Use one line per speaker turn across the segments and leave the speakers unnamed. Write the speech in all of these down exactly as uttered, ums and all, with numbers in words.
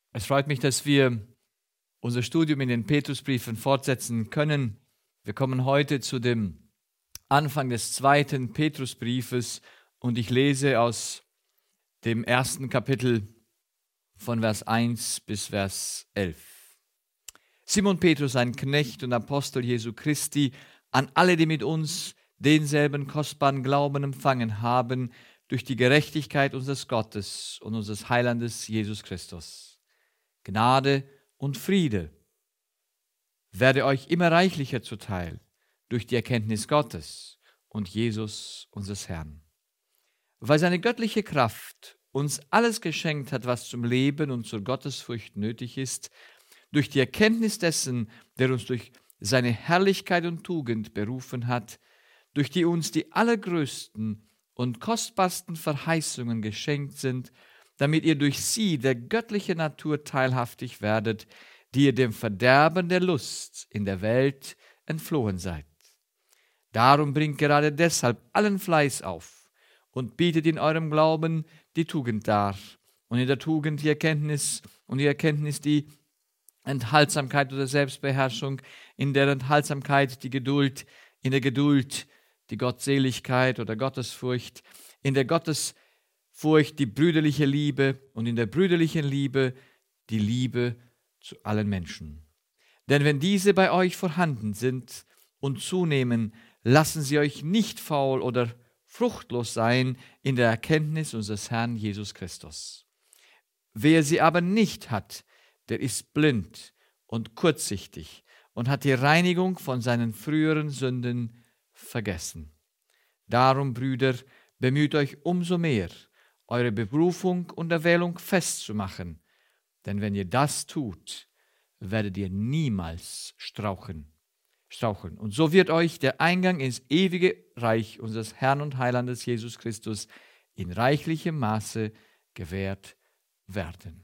Es freut mich, dass wir unser Studium in den Petrusbriefen fortsetzen können. Wir kommen heute zu dem Anfang des zweiten Petrusbriefes und ich lese aus dem ersten Kapitel von Vers eins bis Vers elf. Simon Petrus, ein Knecht und Apostel Jesu Christi, an alle, die mit uns denselben kostbaren Glauben empfangen haben, durch die Gerechtigkeit unseres Gottes und unseres Heilandes Jesus Christus. Gnade und Friede werde euch immer reichlicher zuteil durch die Erkenntnis Gottes und Jesus unseres Herrn. Weil seine göttliche Kraft uns alles geschenkt hat, was zum Leben und zur Gottesfurcht nötig ist, durch die Erkenntnis dessen, der uns durch seine Herrlichkeit und Tugend berufen hat, durch die uns die allergrößten und kostbarsten Verheißungen geschenkt sind, damit ihr durch sie der göttlichen Natur teilhaftig werdet, die ihr dem Verderben der Lust in der Welt entflohen seid. Darum bringt gerade deshalb allen Fleiß auf und bietet in eurem Glauben die Tugend dar und in der Tugend die Erkenntnis und die Erkenntnis die Enthaltsamkeit oder Selbstbeherrschung, in der Enthaltsamkeit die Geduld, in der Geduld die Gottseligkeit oder Gottesfurcht, in der Gottesfurcht die brüderliche Liebe und in der brüderlichen Liebe die Liebe zu allen Menschen. Denn wenn diese bei euch vorhanden sind und zunehmen, lassen sie euch nicht faul oder fruchtlos sein in der Erkenntnis unseres Herrn Jesus Christus. Wer sie aber nicht hat, der ist blind und kurzsichtig und hat die Reinigung von seinen früheren Sünden vergessen. Darum, Brüder, bemüht euch umso mehr, eure Berufung und Erwählung festzumachen, denn wenn ihr das tut, werdet ihr niemals straucheln. straucheln. Und so wird euch der Eingang ins ewige Reich unseres Herrn und Heilandes Jesus Christus in reichlichem Maße gewährt werden.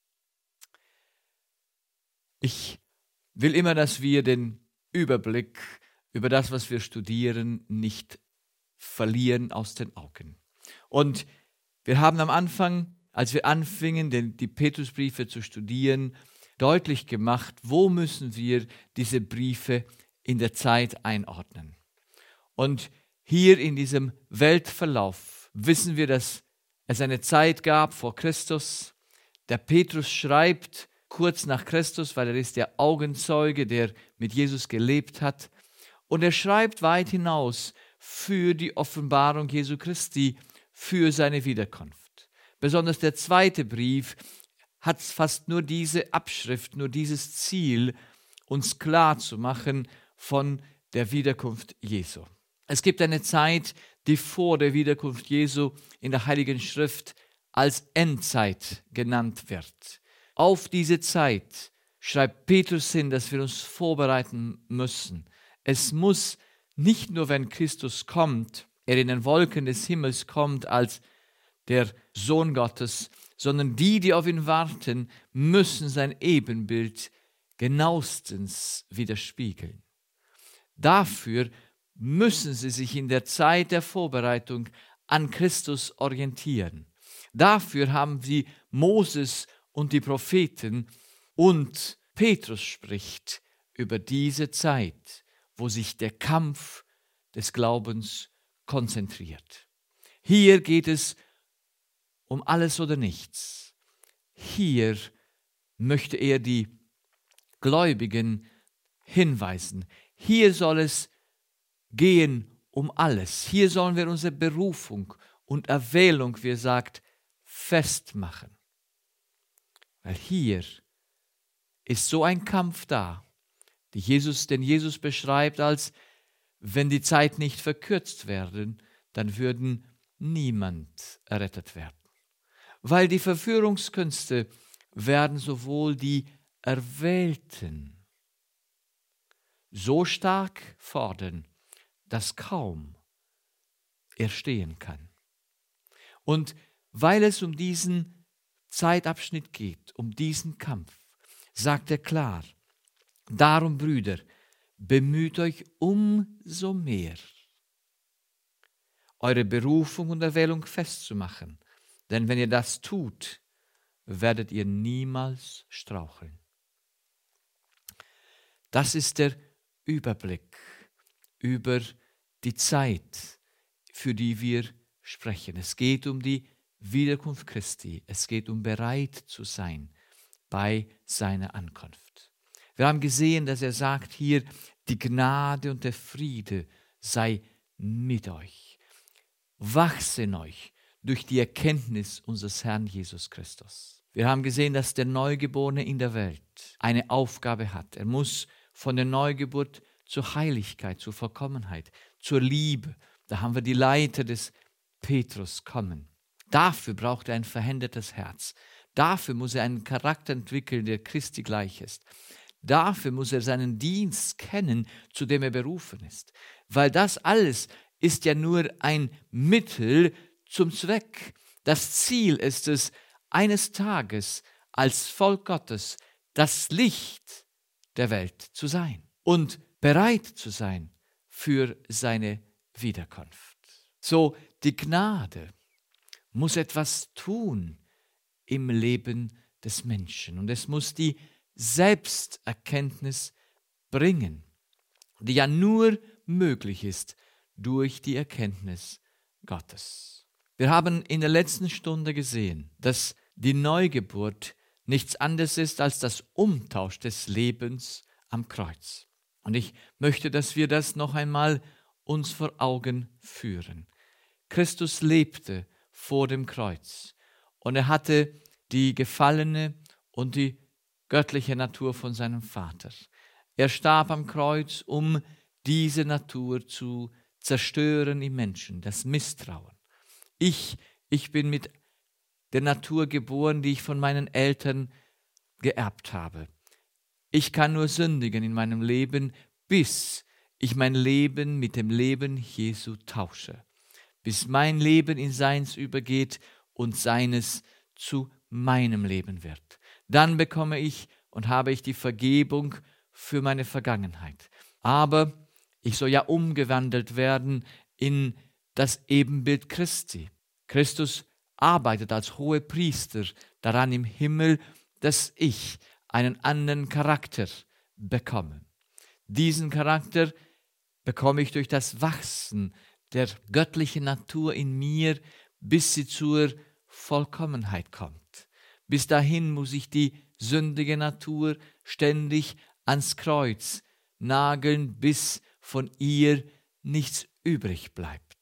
Ich will immer, dass wir den Überblick über das, was wir studieren, nicht verlieren aus den Augen. Und wir haben am Anfang, als wir anfingen, den, die Petrusbriefe zu studieren, deutlich gemacht, wo müssen wir diese Briefe in der Zeit einordnen. Und hier in diesem Weltverlauf wissen wir, dass es eine Zeit gab vor Christus. Der Petrus schreibt kurz nach Christus, weil er ist der Augenzeuge, der mit Jesus gelebt hat. Und er schreibt weit hinaus für die Offenbarung Jesu Christi, für seine Wiederkunft. Besonders der zweite Brief hat fast nur diese Abschrift, nur dieses Ziel, uns klar zu machen von der Wiederkunft Jesu. Es gibt eine Zeit, die vor der Wiederkunft Jesu in der Heiligen Schrift als Endzeit genannt wird. Auf diese Zeit schreibt Petrus hin, dass wir uns vorbereiten müssen. Es muss nicht nur, wenn Christus kommt, er in den Wolken des Himmels kommt als der Sohn Gottes, sondern die, die auf ihn warten, müssen sein Ebenbild genauestens widerspiegeln. Dafür müssen sie sich in der Zeit der Vorbereitung an Christus orientieren. Dafür haben sie Moses und die Propheten, und Petrus spricht über diese Zeit, wo sich der Kampf des Glaubens konzentriert. Hier geht es um alles oder nichts. Hier möchte er die Gläubigen hinweisen. Hier soll es gehen um alles. Hier sollen wir unsere Berufung und Erwählung, wie er sagt, festmachen. Weil hier ist so ein Kampf da, die Jesus, den Jesus beschreibt als, wenn die Zeit nicht verkürzt werden, dann würden niemand errettet werden. Weil die Verführungskünste werden sowohl die Erwählten so stark fordern, dass kaum er stehen kann. Und weil es um diesen Zeitabschnitt geht, um diesen Kampf, sagt er klar, darum, Brüder, bemüht euch umso mehr, eure Berufung und Erwählung festzumachen. Denn wenn ihr das tut, werdet ihr niemals straucheln. Das ist der Überblick über die Zeit, für die wir sprechen. Es geht um die Wiederkunft Christi. Es geht um bereit zu sein bei seiner Ankunft. Wir haben gesehen, dass er sagt hier, die Gnade und der Friede sei mit euch. Wachse in euch durch die Erkenntnis unseres Herrn Jesus Christus. Wir haben gesehen, dass der Neugeborene in der Welt eine Aufgabe hat. Er muss von der Neugeburt zur Heiligkeit, zur Vollkommenheit, zur Liebe. Da haben wir die Leiter des Petrus kommen. Dafür braucht er ein verändertes Herz. Dafür muss er einen Charakter entwickeln, der Christi gleich ist. Dafür muss er seinen Dienst kennen, zu dem er berufen ist. Weil das alles ist ja nur ein Mittel zum Zweck. Das Ziel ist es, eines Tages als Volk Gottes das Licht der Welt zu sein und bereit zu sein für seine Wiederkunft. So, die Gnade muss etwas tun im Leben des Menschen und es muss die Selbsterkenntnis bringen, die ja nur möglich ist durch die Erkenntnis Gottes. Wir haben in der letzten Stunde gesehen, dass die Neugeburt nichts anderes ist als das Umtausch des Lebens am Kreuz. Und ich möchte, dass wir das noch einmal uns vor Augen führen. Christus lebte vor dem Kreuz und er hatte die gefallene und die göttliche Natur von seinem Vater. Er starb am Kreuz, um diese Natur zu zerstören im Menschen, das Misstrauen. Ich, ich bin mit der Natur geboren, die ich von meinen Eltern geerbt habe. Ich kann nur sündigen in meinem Leben, bis ich mein Leben mit dem Leben Jesu tausche. Bis mein Leben in seins übergeht und seines zu meinem Leben wird. Dann bekomme ich und habe ich die Vergebung für meine Vergangenheit. Aber ich soll ja umgewandelt werden in das Ebenbild Christi. Christus arbeitet als Hohepriester daran im Himmel, dass ich einen anderen Charakter bekomme. Diesen Charakter bekomme ich durch das Wachsen der göttlichen Natur in mir, bis sie zur Vollkommenheit kommt. Bis dahin muss ich die sündige Natur ständig ans Kreuz nageln, bis von ihr nichts übrig bleibt.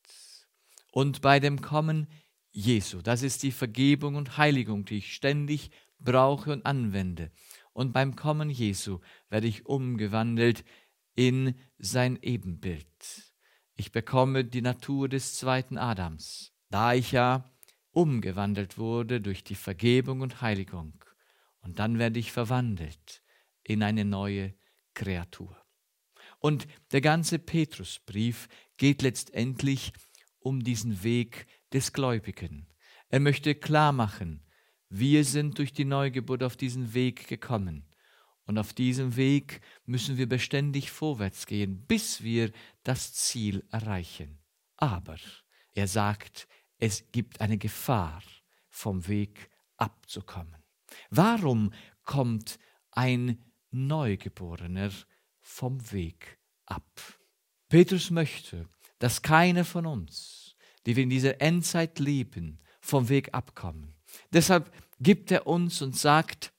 Und bei dem Kommen Jesu, das ist die Vergebung und Heiligung, die ich ständig brauche und anwende. Und beim Kommen Jesu werde ich umgewandelt in sein Ebenbild. Ich bekomme die Natur des zweiten Adams, da ich ja umgewandelt wurde durch die Vergebung und Heiligung. Und dann werde ich verwandelt in eine neue Kreatur. Und der ganze Petrusbrief geht letztendlich um diesen Weg des Gläubigen. Er möchte klar machen, wir sind durch die Neugeburt auf diesen Weg gekommen. Und auf diesem Weg müssen wir beständig vorwärts gehen, bis wir das Ziel erreichen. Aber er sagt, es gibt eine Gefahr, vom Weg abzukommen. Warum kommt ein Neugeborener vom Weg ab? Petrus möchte, dass keiner von uns, die wir in dieser Endzeit leben, vom Weg abkommen. Deshalb gibt er uns und sagt,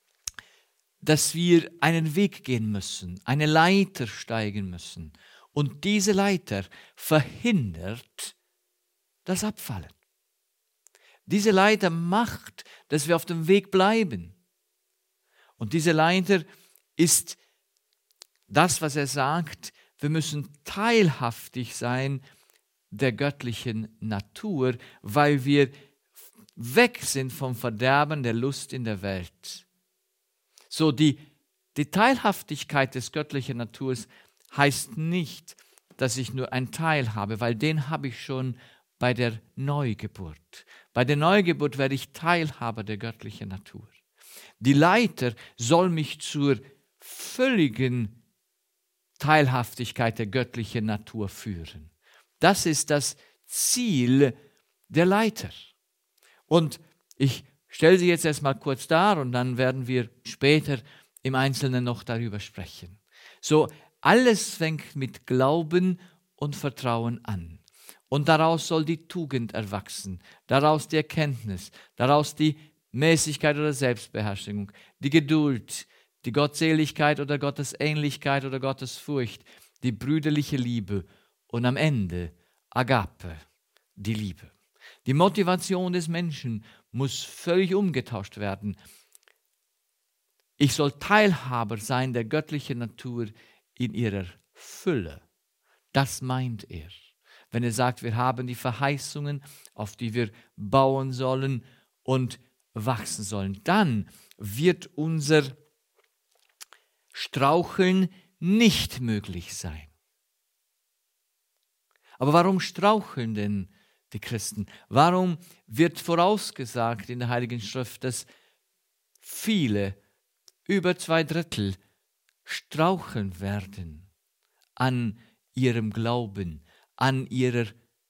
dass wir einen Weg gehen müssen, eine Leiter steigen müssen. Und diese Leiter verhindert das Abfallen. Diese Leiter macht, dass wir auf dem Weg bleiben. Und diese Leiter ist das, was er sagt, wir müssen teilhaftig sein der göttlichen Natur, weil wir weg sind vom Verderben der Lust in der Welt. So, die, die Teilhaftigkeit des göttlichen Naturs heißt nicht, dass ich nur einen Teil habe, weil den habe ich schon bei der Neugeburt. Bei der Neugeburt werde ich Teilhaber der göttlichen Natur. Die Leiter soll mich zur völligen Teilhaftigkeit der göttlichen Natur führen. Das ist das Ziel der Leiter. Und ich stelle sie jetzt erstmal kurz dar und dann werden wir später im Einzelnen noch darüber sprechen. So, alles fängt mit Glauben und Vertrauen an. Und daraus soll die Tugend erwachsen, daraus die Erkenntnis, daraus die Mäßigkeit oder Selbstbeherrschung, die Geduld, die Gottseligkeit oder Gottesähnlichkeit oder Gottesfurcht, die brüderliche Liebe und am Ende Agape, die Liebe. Die Motivation des Menschen muss völlig umgetauscht werden. Ich soll Teilhaber sein der göttlichen Natur in ihrer Fülle. Das meint er, wenn er sagt, wir haben die Verheißungen, auf die wir bauen sollen und wachsen sollen. Dann wird unser Straucheln nicht möglich sein. Aber warum straucheln denn die Christen? Warum wird vorausgesagt in der Heiligen Schrift, dass viele, über zwei Drittel, straucheln werden an ihrem Glauben, an, ihrer,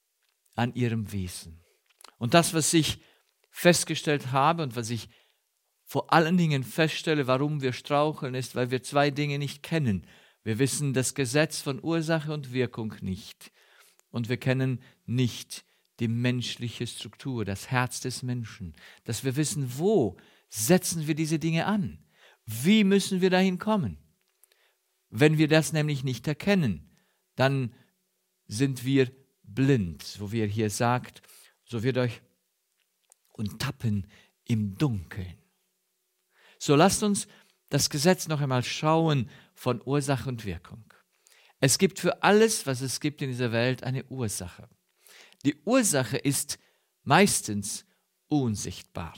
an ihrem Wesen? Und das, was ich festgestellt habe und was ich vor allen Dingen feststelle, warum wir straucheln, ist, weil wir zwei Dinge nicht kennen. Wir wissen das Gesetz von Ursache und Wirkung nicht. Und wir kennen nicht die menschliche Struktur, das Herz des Menschen. Dass wir wissen, wo setzen wir diese Dinge an? Wie müssen wir dahin kommen? Wenn wir das nämlich nicht erkennen, dann sind wir blind, so wie er hier sagt, so wird euch und tappen im Dunkeln. So lasst uns das Gesetz noch einmal schauen von Ursache und Wirkung. Es gibt für alles, was es gibt in dieser Welt, eine Ursache. Die Ursache ist meistens unsichtbar.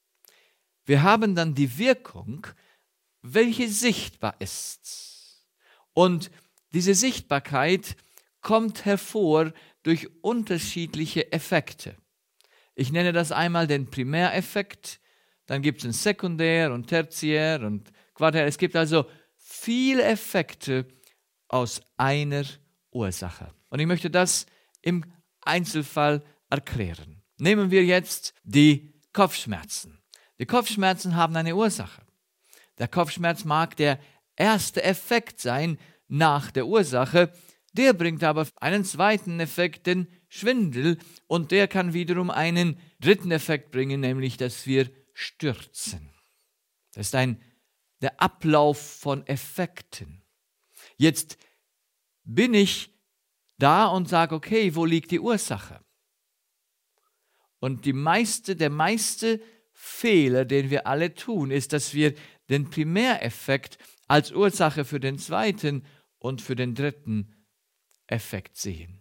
Wir haben dann die Wirkung, welche sichtbar ist. Und diese Sichtbarkeit kommt hervor durch unterschiedliche Effekte. Ich nenne das einmal den Primäreffekt, dann gibt es einen Sekundär- und Tertiär- und Quartär. Es gibt also viele Effekte aus einer Ursache. Und ich möchte das im Einzelfall erklären. Nehmen wir jetzt die Kopfschmerzen. Die Kopfschmerzen haben eine Ursache. Der Kopfschmerz mag der erste Effekt sein nach der Ursache, der bringt aber einen zweiten Effekt, den Schwindel, und der kann wiederum einen dritten Effekt bringen, nämlich, dass wir stürzen. Das ist ein, der Ablauf von Effekten. Jetzt bin ich da und sage, okay, wo liegt die Ursache? Und die meiste, der meiste Fehler, den wir alle tun, ist, dass wir den Primäreffekt als Ursache für den zweiten und für den dritten Effekt sehen.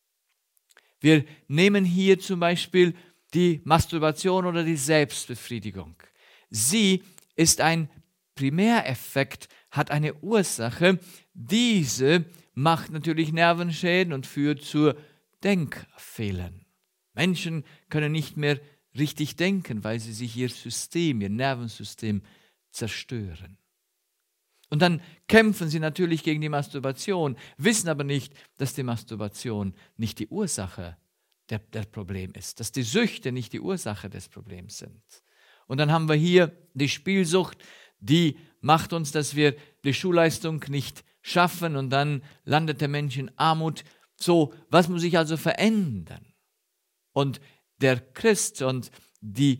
Wir nehmen hier zum Beispiel die Masturbation oder die Selbstbefriedigung. Sie ist ein Primäreffekt, hat eine Ursache. Diese macht natürlich Nervenschäden und führt zu Denkfehlern. Menschen können nicht mehr richtig denken, weil sie sich ihr System, ihr Nervensystem zerstören. Und dann kämpfen sie natürlich gegen die Masturbation, wissen aber nicht, dass die Masturbation nicht die Ursache der, der Problem ist, dass die Süchte nicht die Ursache des Problems sind. Und dann haben wir hier die Spielsucht, die macht uns, dass wir die Schulleistung nicht schaffen und dann landet der Mensch in Armut. So, was muss sich also verändern? Und der Christ und die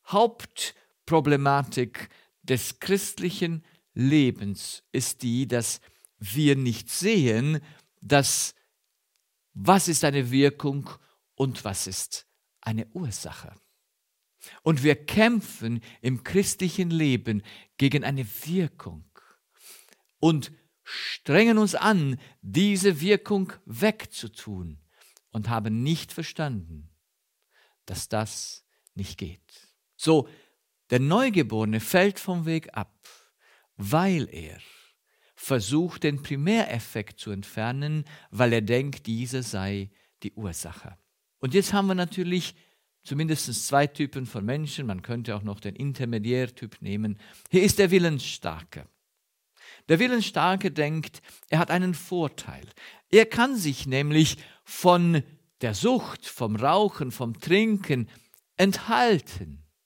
Hauptproblematik des christlichen Lebens ist die, dass wir nicht sehen, dass was ist eine Wirkung und was ist eine Ursache. Und wir kämpfen im christlichen Leben gegen eine Wirkung und strengen uns an, diese Wirkung wegzutun und haben nicht verstanden, dass das nicht geht. So, der Neugeborene fällt vom Weg ab, weil er versucht, den Primäreffekt zu entfernen, weil er denkt, dieser sei die Ursache. Und jetzt haben wir natürlich zumindest zwei Typen von Menschen, man könnte auch noch den Intermediärtyp nehmen. Hier ist der Willensstarke. Der Willensstarke denkt, er hat einen Vorteil. Er kann sich nämlich von der Sucht, vom Rauchen, vom Trinken enthalten.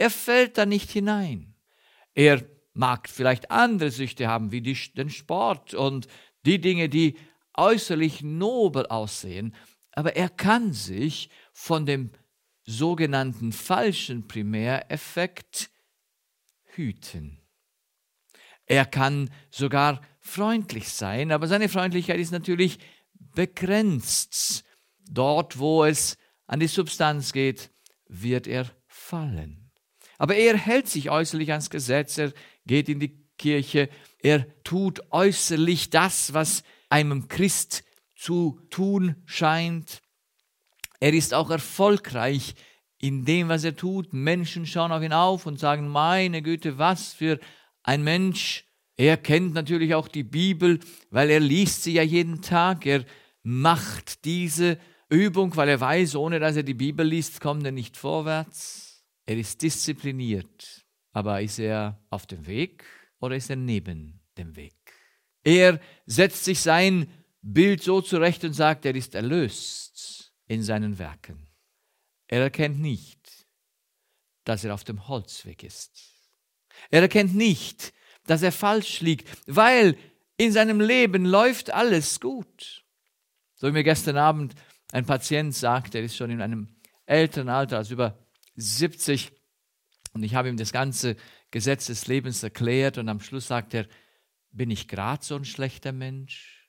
Er fällt da nicht hinein. Er mag vielleicht andere Süchte haben, wie die, den Sport und die Dinge, die äußerlich nobel aussehen, aber er kann sich von dem sogenannten falschen Primäreffekt hüten. Er kann sogar freundlich sein, aber seine Freundlichkeit ist natürlich begrenzt. Dort, wo es an die Substanz geht, wird er fallen. Aber er hält sich äußerlich ans Gesetz, er geht in die Kirche, er tut äußerlich das, was einem Christ zu tun scheint. Er ist auch erfolgreich in dem, was er tut. Menschen schauen auf ihn auf und sagen, meine Güte, was für ein Mensch. Er kennt natürlich auch die Bibel, weil er liest sie ja jeden Tag. Er macht diese Übung, weil er weiß, ohne dass er die Bibel liest, kommt er nicht vorwärts. Er ist diszipliniert. Aber ist er auf dem Weg oder ist er neben dem Weg? Er setzt sich sein Bild so zurecht und sagt, er ist erlöst in seinen Werken. Er erkennt nicht, dass er auf dem Holzweg ist. Er erkennt nicht, dass er falsch liegt, weil in seinem Leben läuft alles gut. So wie mir gestern Abend ein Patient sagt, er ist schon in einem älteren Alter, also über siebzig, und ich habe ihm das ganze Gesetz des Lebens erklärt und am Schluss sagt er, bin ich gerade so ein schlechter Mensch?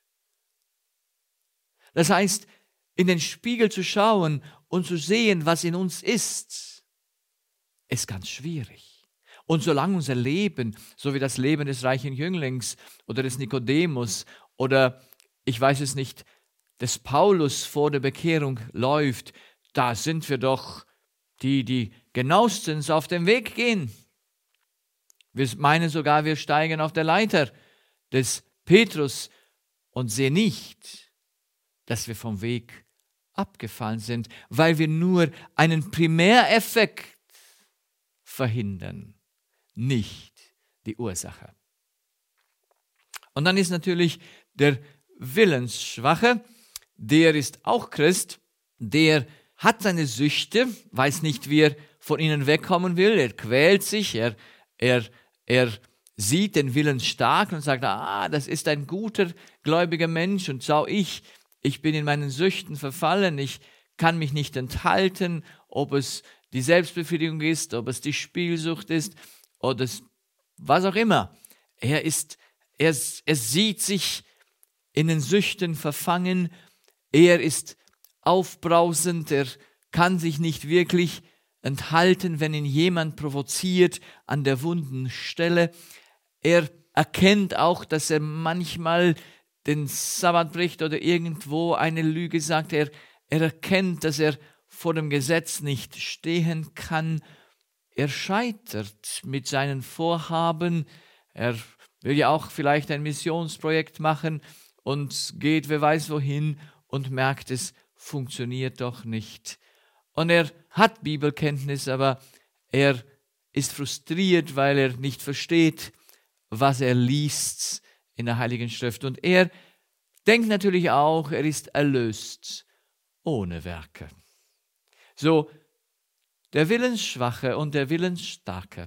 Das heißt, in den Spiegel zu schauen und zu sehen, was in uns ist, ist ganz schwierig. Und solange unser Leben, so wie das Leben des reichen Jünglings oder des Nikodemus oder, ich weiß es nicht, des Paulus vor der Bekehrung läuft, da sind wir doch die, die genauestens auf dem Weg gehen. Wir meinen sogar, wir steigen auf der Leiter des Petrus und sehen nicht, dass wir vom Weg abgefallen sind, weil wir nur einen Primäreffekt verhindern, nicht die Ursache. Und dann ist natürlich der Willensschwache, der ist auch Christ, der hat seine Süchte, weiß nicht, wie er von ihnen wegkommen will, er quält sich, er, er, er sieht den Willen stark und sagt, ah, das ist ein guter, gläubiger Mensch und schau ich, ich bin in meinen Süchten verfallen, ich kann mich nicht enthalten, ob es die Selbstbefriedigung ist, ob es die Spielsucht ist oder es, was auch immer. Er ist, er, er sieht sich in den Süchten verfangen, er ist aufbrausend, er kann sich nicht wirklich enthalten, wenn ihn jemand provoziert an der wunden Stelle. Er erkennt auch, dass er manchmal den Sabbat bricht oder irgendwo eine Lüge sagt. Er, er erkennt, dass er vor dem Gesetz nicht stehen kann. Er scheitert mit seinen Vorhaben. Er will ja auch vielleicht ein Missionsprojekt machen und geht wer weiß wohin und merkt, es funktioniert doch nicht. Und er hat Bibelkenntnis, aber er ist frustriert, weil er nicht versteht, was er liest in der Heiligen Schrift. Und er denkt natürlich auch, er ist erlöst ohne Werke. So, der Willensschwache und der Willensstarke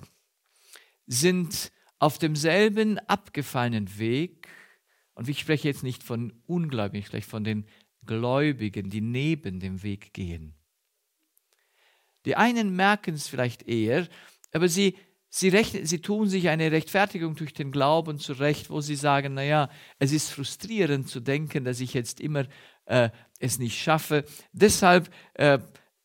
sind auf demselben abgefallenen Weg. Und ich spreche jetzt nicht von Ungläubigen, ich spreche von den Gläubigen, die neben dem Weg gehen. Die einen merken es vielleicht eher, aber sie, sie, rechnen, sie tun sich eine Rechtfertigung durch den Glauben zurecht, wo sie sagen, naja, es ist frustrierend zu denken, dass ich jetzt immer äh, es nicht schaffe. Deshalb äh,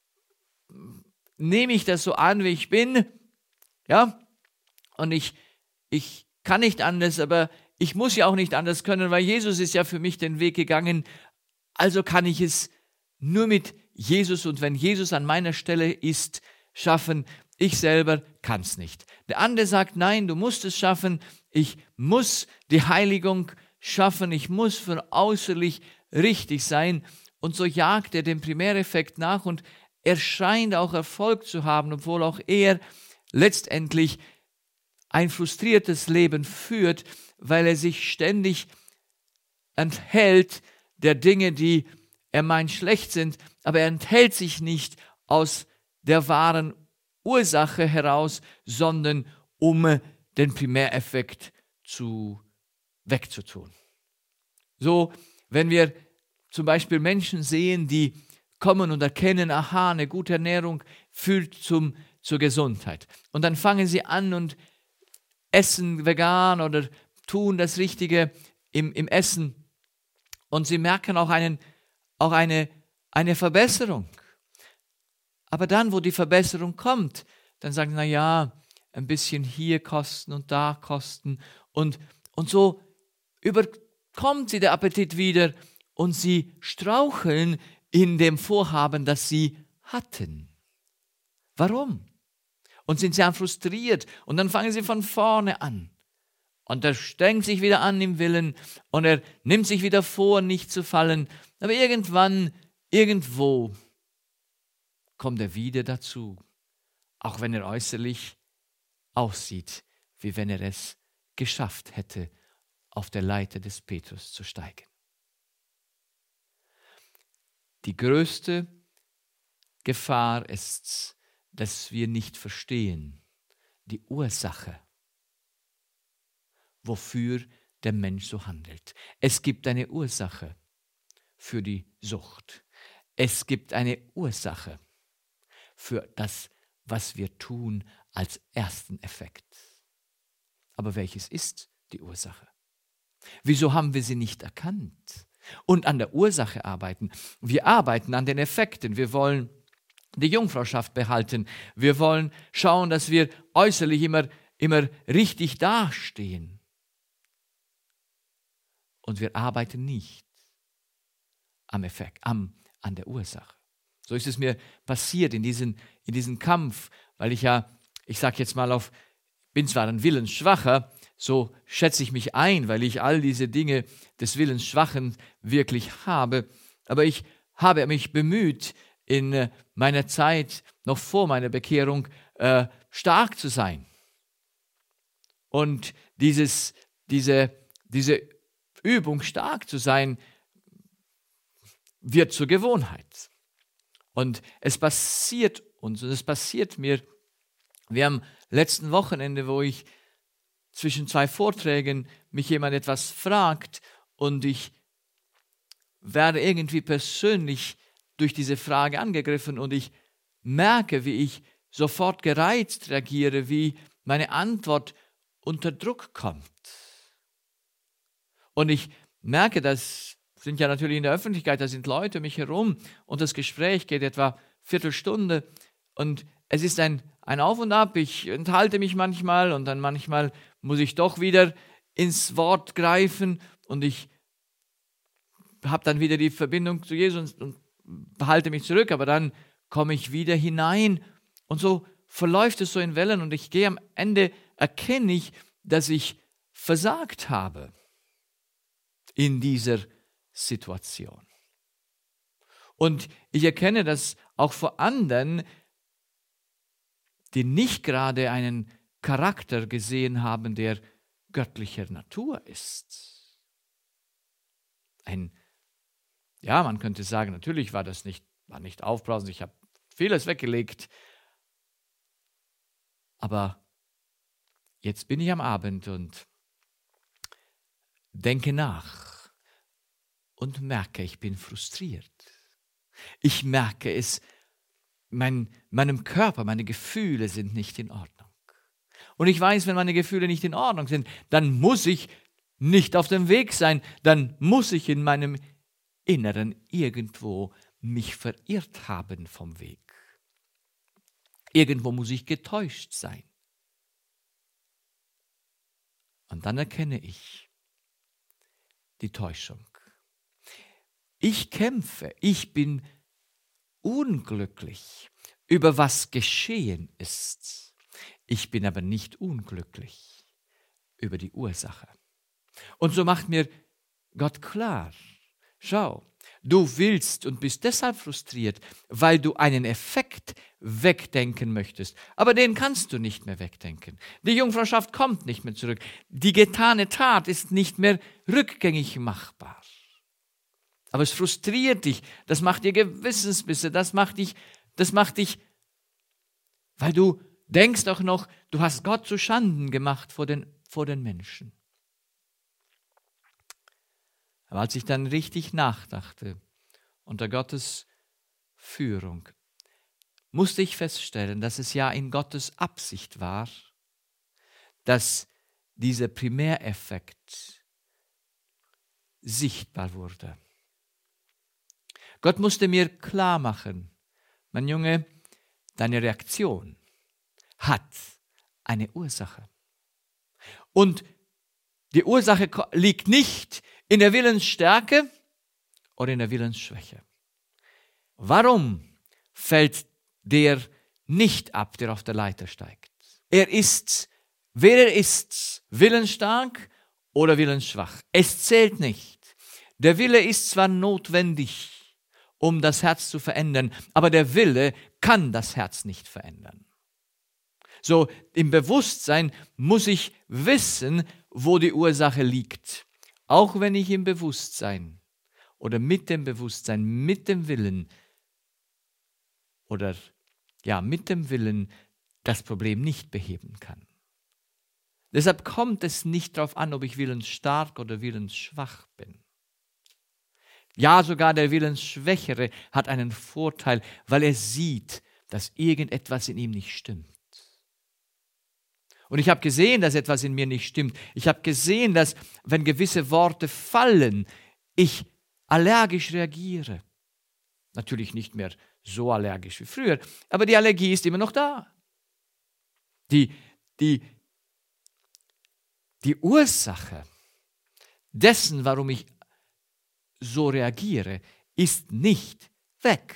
nehme ich das so an, wie ich bin, ja, und ich, ich kann nicht anders, aber ich muss ja auch nicht anders können, weil Jesus ist ja für mich den Weg gegangen. Also kann ich es nur mit Jesus und wenn Jesus an meiner Stelle ist, schaffen. Ich selber kann es nicht. Der andere sagt, nein, du musst es schaffen. Ich muss die Heiligung schaffen. Ich muss von äußerlich richtig sein. Und so jagt er dem Primäreffekt nach und er scheint auch Erfolg zu haben, obwohl auch er letztendlich ein frustriertes Leben führt, weil er sich ständig enthält der Dinge, die er meint schlecht sind, aber er enthält sich nicht aus der wahren Ursache heraus, sondern um den Primäreffekt zu, wegzutun. So, wenn wir zum Beispiel Menschen sehen, die kommen und erkennen, aha, eine gute Ernährung führt zum, zur Gesundheit. Und dann fangen sie an und essen vegan oder tun das Richtige im, im Essen. Und sie merken auch, einen, auch eine, eine Verbesserung. Aber dann, wo die Verbesserung kommt, dann sagen sie, na ja, ein bisschen hier kosten und da kosten. Und, und so überkommt sie der Appetit wieder und sie straucheln in dem Vorhaben, das sie hatten. Warum? Und sind sehr frustriert. Und dann fangen sie von vorne an. Und er strengt sich wieder an im Willen und er nimmt sich wieder vor, nicht zu fallen. Aber irgendwann, irgendwo kommt er wieder dazu. Auch wenn er äußerlich aussieht, wie wenn er es geschafft hätte, auf der Leiter des Petrus zu steigen. Die größte Gefahr ist, dass wir nicht verstehen, die Ursache, wofür der Mensch so handelt. Es gibt eine Ursache für die Sucht. Es gibt eine Ursache für das, was wir tun, als ersten Effekt. Aber welches ist die Ursache? Wieso haben wir sie nicht erkannt? Und an der Ursache arbeiten. Wir arbeiten an den Effekten. Wir wollen die Jungfrauschaft behalten. Wir wollen schauen, dass wir äußerlich immer, immer richtig dastehen. Und wir arbeiten nicht am Effekt, am, an der Ursache. So ist es mir passiert in diesen, in diesen Kampf, weil ich ja, ich sage jetzt mal auf, bin zwar ein Willensschwacher, so schätze ich mich ein, weil ich all diese Dinge des Willensschwachen wirklich habe, aber ich habe mich bemüht, in meiner Zeit, noch vor meiner Bekehrung, äh, stark zu sein. Und dieses, diese, diese Übung, stark zu sein, wird zur Gewohnheit. Und es passiert uns, und es passiert mir, wir haben letzten Wochenende, wo ich zwischen zwei Vorträgen mich jemand etwas fragt und ich werde irgendwie persönlich durch diese Frage angegriffen und ich merke, wie ich sofort gereizt reagiere, wie meine Antwort unter Druck kommt. Und ich merke, das sind ja natürlich in der Öffentlichkeit, da sind Leute um mich herum und das Gespräch geht etwa eine Viertelstunde und es ist ein, ein Auf und Ab. Ich enthalte mich manchmal und dann manchmal muss ich doch wieder ins Wort greifen und ich habe dann wieder die Verbindung zu Jesus und behalte mich zurück, aber dann komme ich wieder hinein und so verläuft es so in Wellen und ich gehe am Ende, erkenne ich, dass ich versagt habe in dieser Situation. Und ich erkenne, dass auch vor anderen, die nicht gerade einen Charakter gesehen haben, der göttlicher Natur ist. Ein, ja, man könnte sagen, natürlich war das nicht, war nicht aufbrausend, ich habe vieles weggelegt, aber jetzt bin ich am Abend und denke nach und merke, ich bin frustriert. Ich merke es, mein, meinem Körper, meine Gefühle sind nicht in Ordnung. Und ich weiß, wenn meine Gefühle nicht in Ordnung sind, dann muss ich nicht auf dem Weg sein, dann muss ich in meinem Inneren irgendwo mich verirrt haben vom Weg. Irgendwo muss ich getäuscht sein. Und dann erkenne ich die Täuschung. Ich kämpfe, ich bin unglücklich über was geschehen ist. Ich bin aber nicht unglücklich über die Ursache. Und so macht mir Gott klar, schau, du willst und bist deshalb frustriert, weil du einen Effekt wegdenken möchtest. Aber den kannst du nicht mehr wegdenken. Die Jungfrauschaft kommt nicht mehr zurück. Die getane Tat ist nicht mehr rückgängig machbar. Aber es frustriert dich, das macht dir Gewissensbisse, das macht dich, das macht dich Weil du denkst auch noch, du hast Gott zu Schanden gemacht vor den, vor den Menschen. Aber als ich dann richtig nachdachte, unter Gottes Führung, musste ich feststellen, dass es ja in Gottes Absicht war, dass dieser Primäreffekt sichtbar wurde. Gott musste mir klar machen, mein Junge, deine Reaktion hat eine Ursache. Und die Ursache liegt nicht in der Willensstärke oder in der Willensschwäche. Warum fällt der nicht ab, der auf der Leiter steigt? Er ist, wer er ist, willensstark oder willensschwach. Es zählt nicht. Der Wille ist zwar notwendig, um das Herz zu verändern, aber der Wille kann das Herz nicht verändern. So, im Bewusstsein muss ich wissen, wo die Ursache liegt. Auch wenn ich im Bewusstsein oder mit dem Bewusstsein, mit dem Willen oder ja, mit dem Willen das Problem nicht beheben kann. Deshalb kommt es nicht darauf an, ob ich willensstark oder willensschwach bin. Ja, sogar der Willensschwächere hat einen Vorteil, weil er sieht, dass irgendetwas in ihm nicht stimmt. Und ich habe gesehen, dass etwas in mir nicht stimmt. Ich habe gesehen, dass, wenn gewisse Worte fallen, ich allergisch reagiere. Natürlich nicht mehr so allergisch wie früher, aber die Allergie ist immer noch da. Die, die, die Ursache dessen, warum ich so reagiere, ist nicht weg.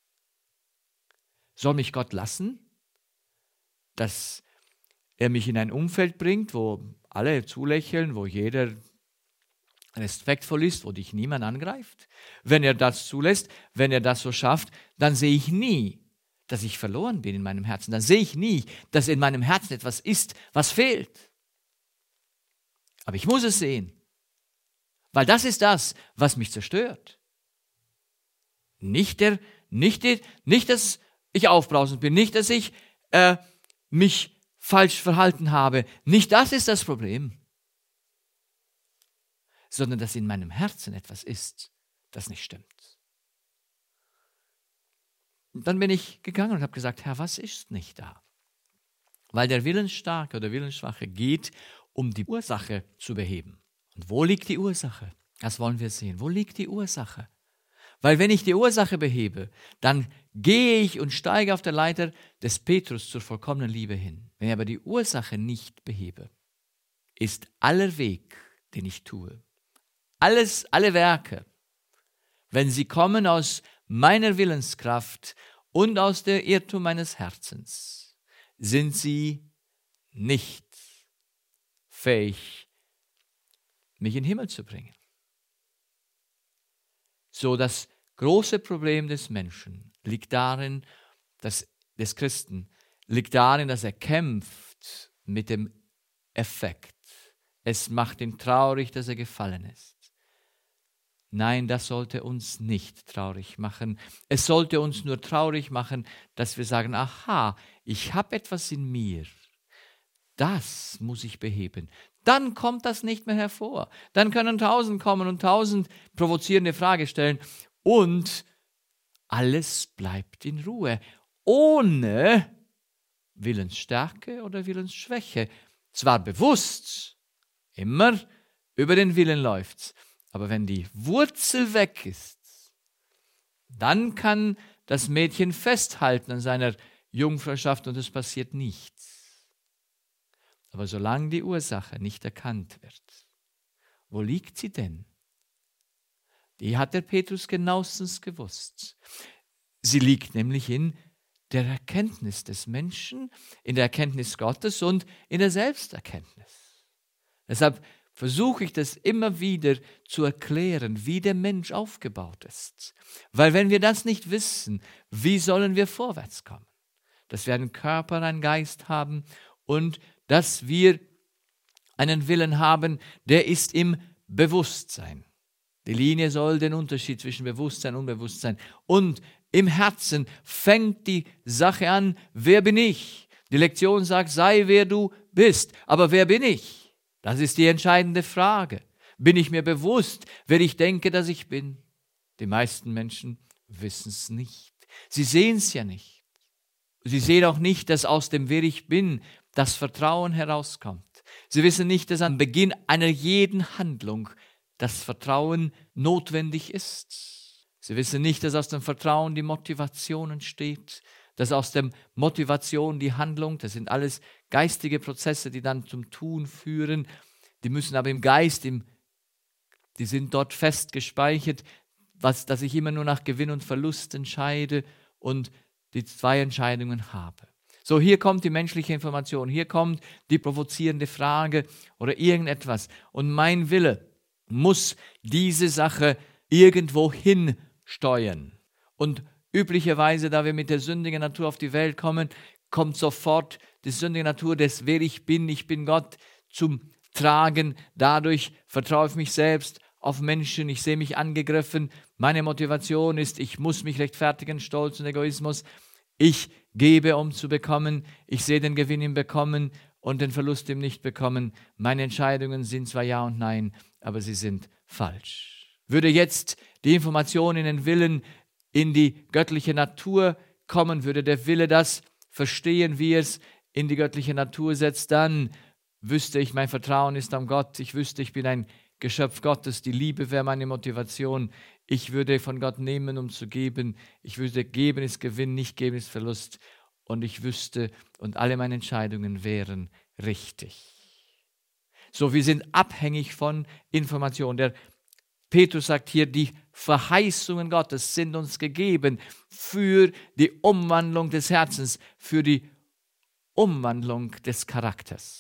Soll mich Gott lassen, dass er mich in ein Umfeld bringt, wo alle zulächeln, wo jeder respektvoll ist, wo dich niemand angreift? Wenn er das zulässt, wenn er das so schafft, dann sehe ich nie, dass ich verloren bin in meinem Herzen. Dann sehe ich nie, dass in meinem Herzen etwas ist, was fehlt. Aber ich muss es sehen, weil das ist das, was mich zerstört. Nicht, der, nicht, die, nicht dass ich aufbrausend bin, nicht, dass ich äh, mich falsch verhalten habe. Nicht das ist das Problem, sondern dass in meinem Herzen etwas ist, das nicht stimmt. Und dann bin ich gegangen und habe gesagt, Herr, was ist nicht da? Weil der Willensstarke oder Willensschwache geht, um die Ursache zu beheben. Und wo liegt die Ursache? Das wollen wir sehen. Wo liegt die Ursache? Weil wenn ich die Ursache behebe, dann gehe ich und steige auf der Leiter des Petrus zur vollkommenen Liebe hin. Wenn ich aber die Ursache nicht behebe, ist aller Weg, den ich tue, alles, alle Werke, wenn sie kommen aus meiner Willenskraft und aus der Irrtum meines Herzens, sind sie nicht fähig, mich in den Himmel zu bringen. So, das große Problem des Menschen liegt darin, dass, des Christen, liegt darin, dass er kämpft mit dem Effekt. Es macht ihn traurig, dass er gefallen ist. Nein, das sollte uns nicht traurig machen. Es sollte uns nur traurig machen, dass wir sagen, aha, ich habe etwas in mir. Das muss ich beheben. Dann kommt das nicht mehr hervor. Dann können tausend kommen und tausend provozierende Fragen stellen und alles bleibt in Ruhe, ohne Willensstärke oder Willensschwäche. Zwar bewusst, immer über den Willen läuft's, aber wenn die Wurzel weg ist, dann kann das Mädchen festhalten an seiner Jungfrauschaft und es passiert nichts. Aber solange die Ursache nicht erkannt wird, wo liegt sie denn? Die hat der Petrus genauestens gewusst. Sie liegt nämlich in der Erkenntnis des Menschen, in der Erkenntnis Gottes und in der Selbsterkenntnis. Deshalb versuche ich das immer wieder zu erklären, wie der Mensch aufgebaut ist. Weil wenn wir das nicht wissen, wie sollen wir vorwärts kommen? Dass wir einen Körper, einen Geist haben und dass wir einen Willen haben, der ist im Bewusstsein. Die Linie soll den Unterschied zwischen Bewusstsein und Unbewusstsein und im Herzen fängt die Sache an, wer bin ich? Die Lektion sagt, sei wer du bist. Aber wer bin ich? Das ist die entscheidende Frage. Bin ich mir bewusst, wer ich denke, dass ich bin? Die meisten Menschen wissen es nicht. Sie sehen es ja nicht. Sie sehen auch nicht, dass aus dem Wer ich bin das Vertrauen herauskommt. Sie wissen nicht, dass am Beginn einer jeden Handlung das Vertrauen notwendig ist. Sie wissen nicht, dass aus dem Vertrauen die Motivation entsteht, dass aus der Motivation die Handlung, das sind alles geistige Prozesse, die dann zum Tun führen, die müssen aber im Geist, im, die sind dort fest gespeichert, was, dass ich immer nur nach Gewinn und Verlust entscheide und die zwei Entscheidungen habe. So, hier kommt die menschliche Information, hier kommt die provozierende Frage oder irgendetwas. Und mein Wille muss diese Sache irgendwo hinsteuern. Und üblicherweise, da wir mit der sündigen Natur auf die Welt kommen, kommt sofort die sündige Natur des Wer ich bin, ich bin Gott zum Tragen. Dadurch vertraue ich mich selbst auf Menschen, ich sehe mich angegriffen. Meine Motivation ist, ich muss mich rechtfertigen, Stolz und Egoismus. Ich gebe, um zu bekommen. Ich sehe den Gewinn im Bekommen und den Verlust im Nicht-Bekommen. Meine Entscheidungen sind zwar Ja und Nein, aber sie sind falsch. Würde jetzt die Information in den Willen in die göttliche Natur kommen, würde der Wille das verstehen, wie es in die göttliche Natur setzt, dann wüsste ich, mein Vertrauen ist am Gott. Ich wüsste, ich bin ein Geschöpf Gottes. Die Liebe wäre meine Motivation. Ich würde von Gott nehmen, um zu geben. Ich würde geben ist Gewinn, nicht geben ist Verlust. Und ich wüsste, und alle meine Entscheidungen wären richtig. So, wir sind abhängig von Information. Der Petrus sagt hier, die Verheißungen Gottes sind uns gegeben für die Umwandlung des Herzens, für die Umwandlung des Charakters.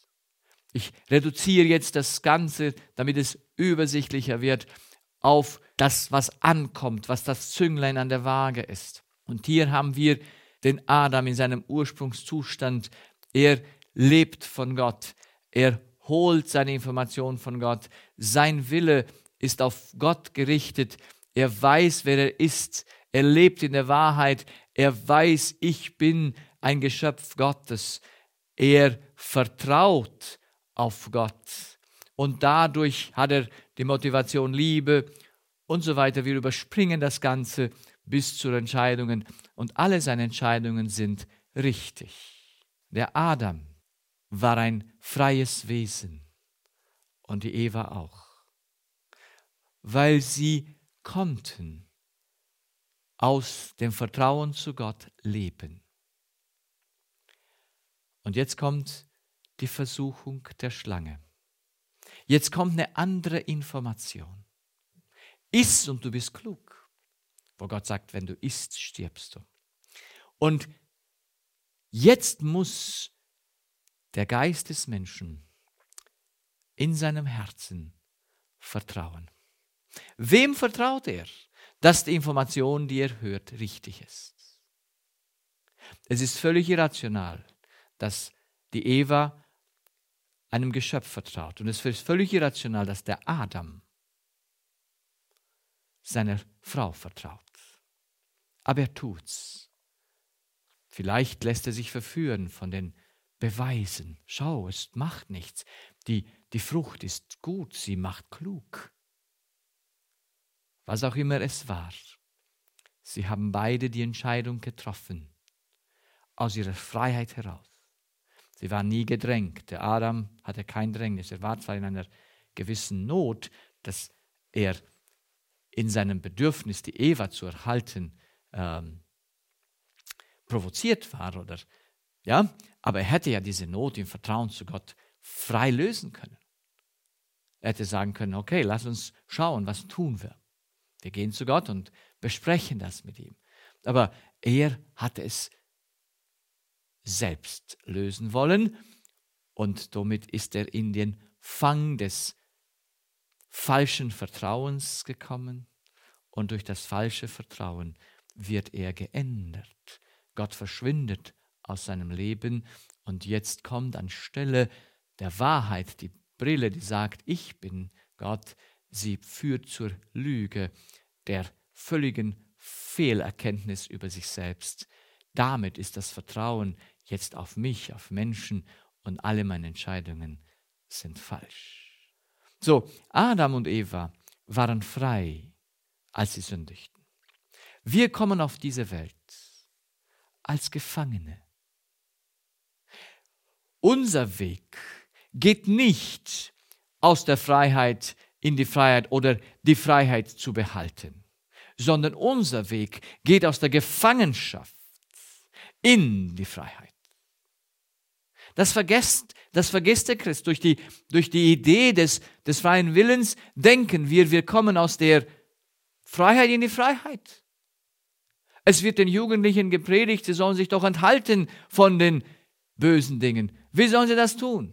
Ich reduziere jetzt das Ganze, damit es übersichtlicher wird, auf das, was ankommt, was das Zünglein an der Waage ist. Und hier haben wir den Adam in seinem Ursprungszustand. Er lebt von Gott. Er holt seine Information von Gott. Sein Wille ist auf Gott gerichtet. Er weiß, wer er ist. Er lebt in der Wahrheit. Er weiß, ich bin ein Geschöpf Gottes. Er vertraut auf Gott. Und dadurch hat er die Motivation Liebe und so weiter. Wir überspringen das Ganze bis zu Entscheidungen. Und alle seine Entscheidungen sind richtig. Der Adam war ein freies Wesen und die Eva auch. Weil sie konnten aus dem Vertrauen zu Gott leben. Und jetzt kommt die Versuchung der Schlange. Jetzt kommt eine andere Information. Iss und du bist klug. Wo Gott sagt, wenn du isst, stirbst du. Und jetzt muss der Geist des Menschen in seinem Herzen vertrauen. Wem vertraut er, dass die Information, die er hört, richtig ist? Es ist völlig irrational, dass die Eva einem Geschöpf vertraut. Und es ist völlig irrational, dass der Adam seiner Frau vertraut. Aber er tut's. Vielleicht lässt er sich verführen von den Beweisen. Schau, es macht nichts. Die, die Frucht ist gut, sie macht klug. Was auch immer es war. Sie haben beide die Entscheidung getroffen. Aus ihrer Freiheit heraus. Sie waren nie gedrängt. Der Adam hatte kein Drängnis. Er war zwar in einer gewissen Not, dass er in seinem Bedürfnis, die Eva zu erhalten, ähm, provoziert war, oder, ja, aber er hätte ja diese Not im Vertrauen zu Gott frei lösen können. Er hätte sagen können, okay, lass uns schauen, was tun wir. Wir gehen zu Gott und besprechen das mit ihm. Aber er hatte es selbst lösen wollen und somit ist er in den Fang des falschen Vertrauens gekommen und durch das falsche Vertrauen wird er geändert. Gott verschwindet aus seinem Leben und jetzt kommt anstelle der Wahrheit die Brille, die sagt, ich bin Gott, sie führt zur Lüge der völligen Fehlerkenntnis über sich selbst. Damit ist das Vertrauen jetzt auf mich, auf Menschen und alle meine Entscheidungen sind falsch. So, Adam und Eva waren frei, als sie sündigten. Wir kommen auf diese Welt als Gefangene. Unser Weg geht nicht aus der Freiheit in die Freiheit oder die Freiheit zu behalten, sondern unser Weg geht aus der Gefangenschaft in die Freiheit. Das vergesst, das vergisst der Christ. Durch die, durch die Idee des, des freien Willens denken wir, wir kommen aus der Freiheit in die Freiheit. Es wird den Jugendlichen gepredigt, sie sollen sich doch enthalten von den bösen Dingen. Wie sollen sie das tun?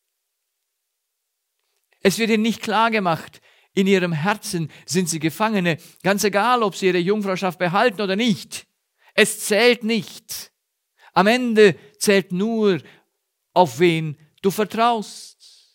Es wird ihnen nicht klar gemacht, in ihrem Herzen sind sie Gefangene, ganz egal, ob sie ihre Jungfrauschaft behalten oder nicht. Es zählt nicht. Am Ende zählt nur, auf wen du vertraust.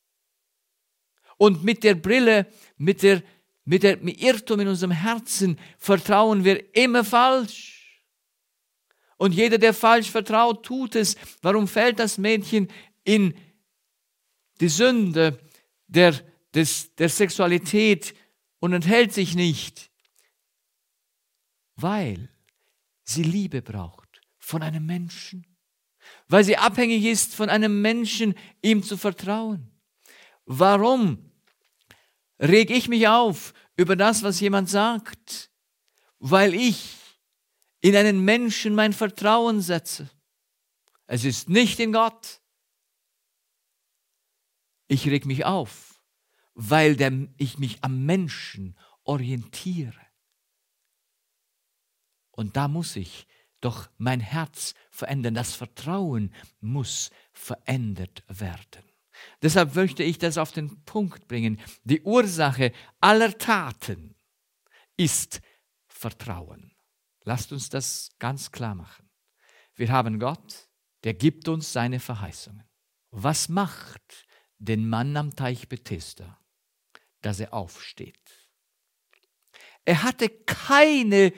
Und mit der Brille, mit der, mit der mit Irrtum in unserem Herzen vertrauen wir immer falsch. Und jeder, der falsch vertraut, tut es. Warum fällt das Mädchen in die Sünde der, des, der Sexualität und enthält sich nicht? Weil sie Liebe braucht von einem Menschen. Weil sie abhängig ist von einem Menschen, ihm zu vertrauen. Warum reg ich mich auf über das, was jemand sagt? Weil ich in einen Menschen mein Vertrauen setze. Es ist nicht in Gott. Ich reg mich auf, weil der, ich mich am Menschen orientiere. Und da muss ich doch mein Herz verändern. Das Vertrauen muss verändert werden. Deshalb möchte ich das auf den Punkt bringen. Die Ursache aller Taten ist Vertrauen. Lasst uns das ganz klar machen. Wir haben Gott, der gibt uns seine Verheißungen. Was macht den Mann am Teich Bethesda, dass er aufsteht? Er hatte keine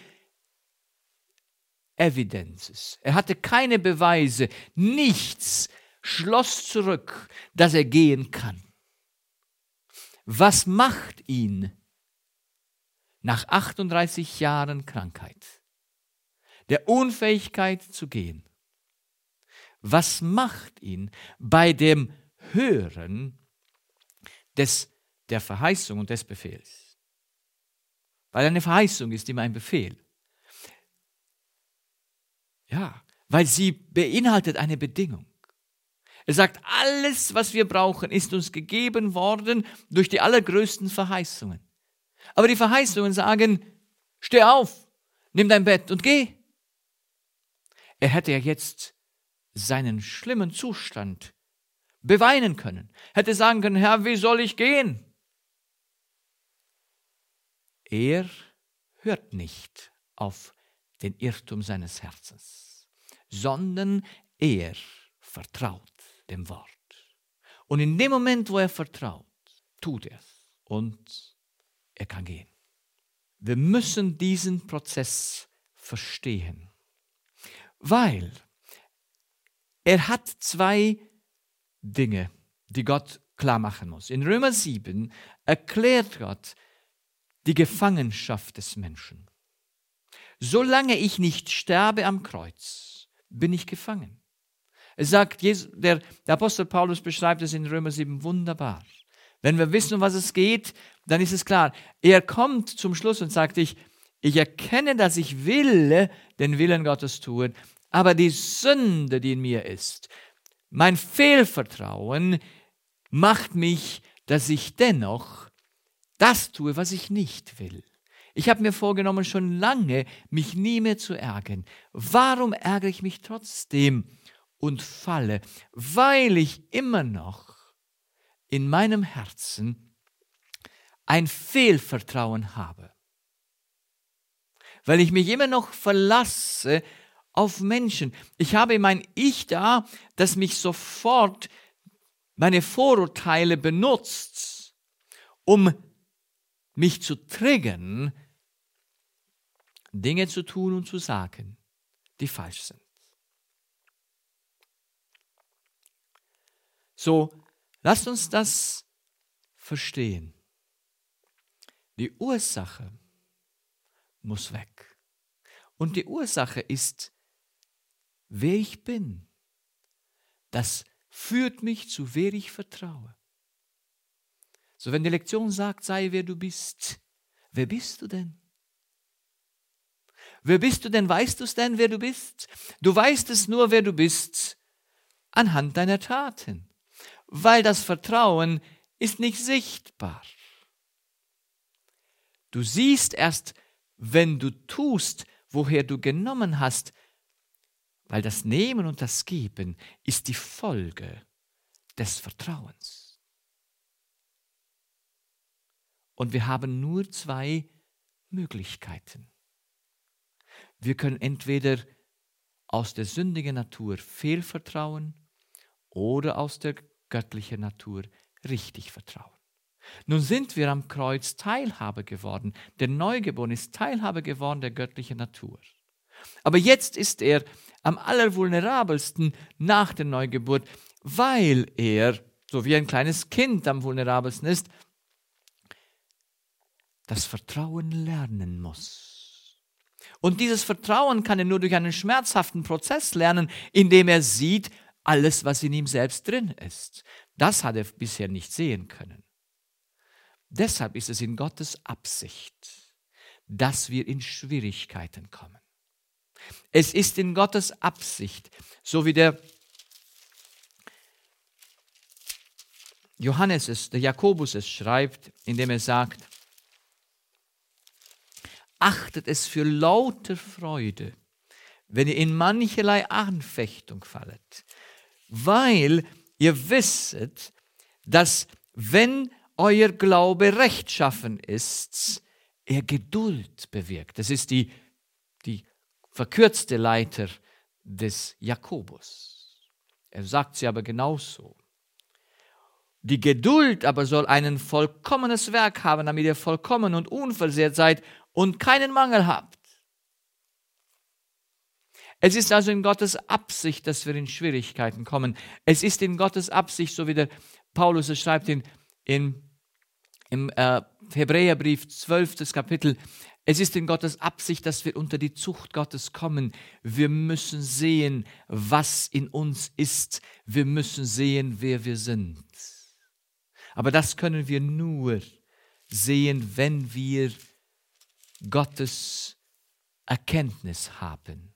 Evidences. Er hatte keine Beweise, nichts schloss zurück, dass er gehen kann. Was macht ihn nach achtunddreißig Jahren Krankheit, der Unfähigkeit zu gehen? Was macht ihn bei dem Hören des, der Verheißung und des Befehls? Weil eine Verheißung ist immer ein Befehl. Ja, weil sie beinhaltet eine Bedingung. Er sagt, alles, was wir brauchen, ist uns gegeben worden durch die allergrößten Verheißungen. Aber die Verheißungen sagen, steh auf, nimm dein Bett und geh. Er hätte ja jetzt seinen schlimmen Zustand beweinen können. Hätte sagen können, Herr, wie soll ich gehen? Er hört nicht auf den Irrtum seines Herzens, sondern er vertraut dem Wort. Und in dem Moment, wo er vertraut, tut er es und er kann gehen. Wir müssen diesen Prozess verstehen, weil er hat zwei Dinge, die Gott klar machen muss. In Römer sieben erklärt Gott die Gefangenschaft des Menschen. Solange ich nicht sterbe am Kreuz, bin ich gefangen. Es sagt, der, der Apostel Paulus beschreibt es in Römer sieben wunderbar. Wenn wir wissen, um was es geht, dann ist es klar. Er kommt zum Schluss und sagt, ich, ich erkenne, dass ich will, den Willen Gottes tun, aber die Sünde, die in mir ist, mein Fehlvertrauen macht mich, dass ich dennoch das tue, was ich nicht will. Ich habe mir vorgenommen, schon lange mich nie mehr zu ärgern. Warum ärgere ich mich trotzdem und falle? Weil ich immer noch in meinem Herzen ein Fehlvertrauen habe. Weil ich mich immer noch verlasse auf Menschen. Ich habe mein Ich da, das mich sofort meine Vorurteile benutzt, um mich zu triggern, Dinge zu tun und zu sagen, die falsch sind. So, lasst uns das verstehen. Die Ursache muss weg. Und die Ursache ist, wer ich bin. Das führt mich zu, wer ich vertraue. So, wenn die Lektion sagt, sei wer du bist, wer bist du denn? Wer bist du denn? Weißt du es denn, wer du bist? Du weißt es nur, wer du bist, anhand deiner Taten. Weil das Vertrauen ist nicht sichtbar. Du siehst erst, wenn du tust, woher du genommen hast, weil das Nehmen und das Geben ist die Folge des Vertrauens. Und wir haben nur zwei Möglichkeiten. Wir können entweder aus der sündigen Natur fehlvertrauen oder aus der göttlichen Natur richtig vertrauen. Nun sind wir am Kreuz Teilhabe geworden. Der Neugeborene ist Teilhabe geworden der göttlichen Natur. Aber jetzt ist er am allervulnerabelsten nach der Neugeburt, weil er, so wie ein kleines Kind am vulnerabelsten ist, das Vertrauen lernen muss. Und dieses Vertrauen kann er nur durch einen schmerzhaften Prozess lernen, indem er sieht, alles, was in ihm selbst drin ist. Das hat er bisher nicht sehen können. Deshalb ist es in Gottes Absicht, dass wir in Schwierigkeiten kommen. Es ist in Gottes Absicht, so wie der Johannes es, der Jakobus es schreibt, indem er sagt, achtet es für lauter Freude, wenn ihr in mancherlei Anfechtung fallet, weil ihr wisset, dass wenn euer Glaube rechtschaffen ist, er Geduld bewirkt. Das ist die, die verkürzte Leiter des Jakobus. Er sagt sie aber genauso. Die Geduld aber soll ein vollkommenes Werk haben, damit ihr vollkommen und unversehrt seid und keinen Mangel habt. Es ist also in Gottes Absicht, dass wir in Schwierigkeiten kommen. Es ist in Gottes Absicht, so wie der Paulus es schreibt in, in, im äh, Hebräerbrief, zwölftes Kapitel, es ist in Gottes Absicht, dass wir unter die Zucht Gottes kommen. Wir müssen sehen, was in uns ist. Wir müssen sehen, wer wir sind. Aber das können wir nur sehen, wenn wir Gottes Erkenntnis haben.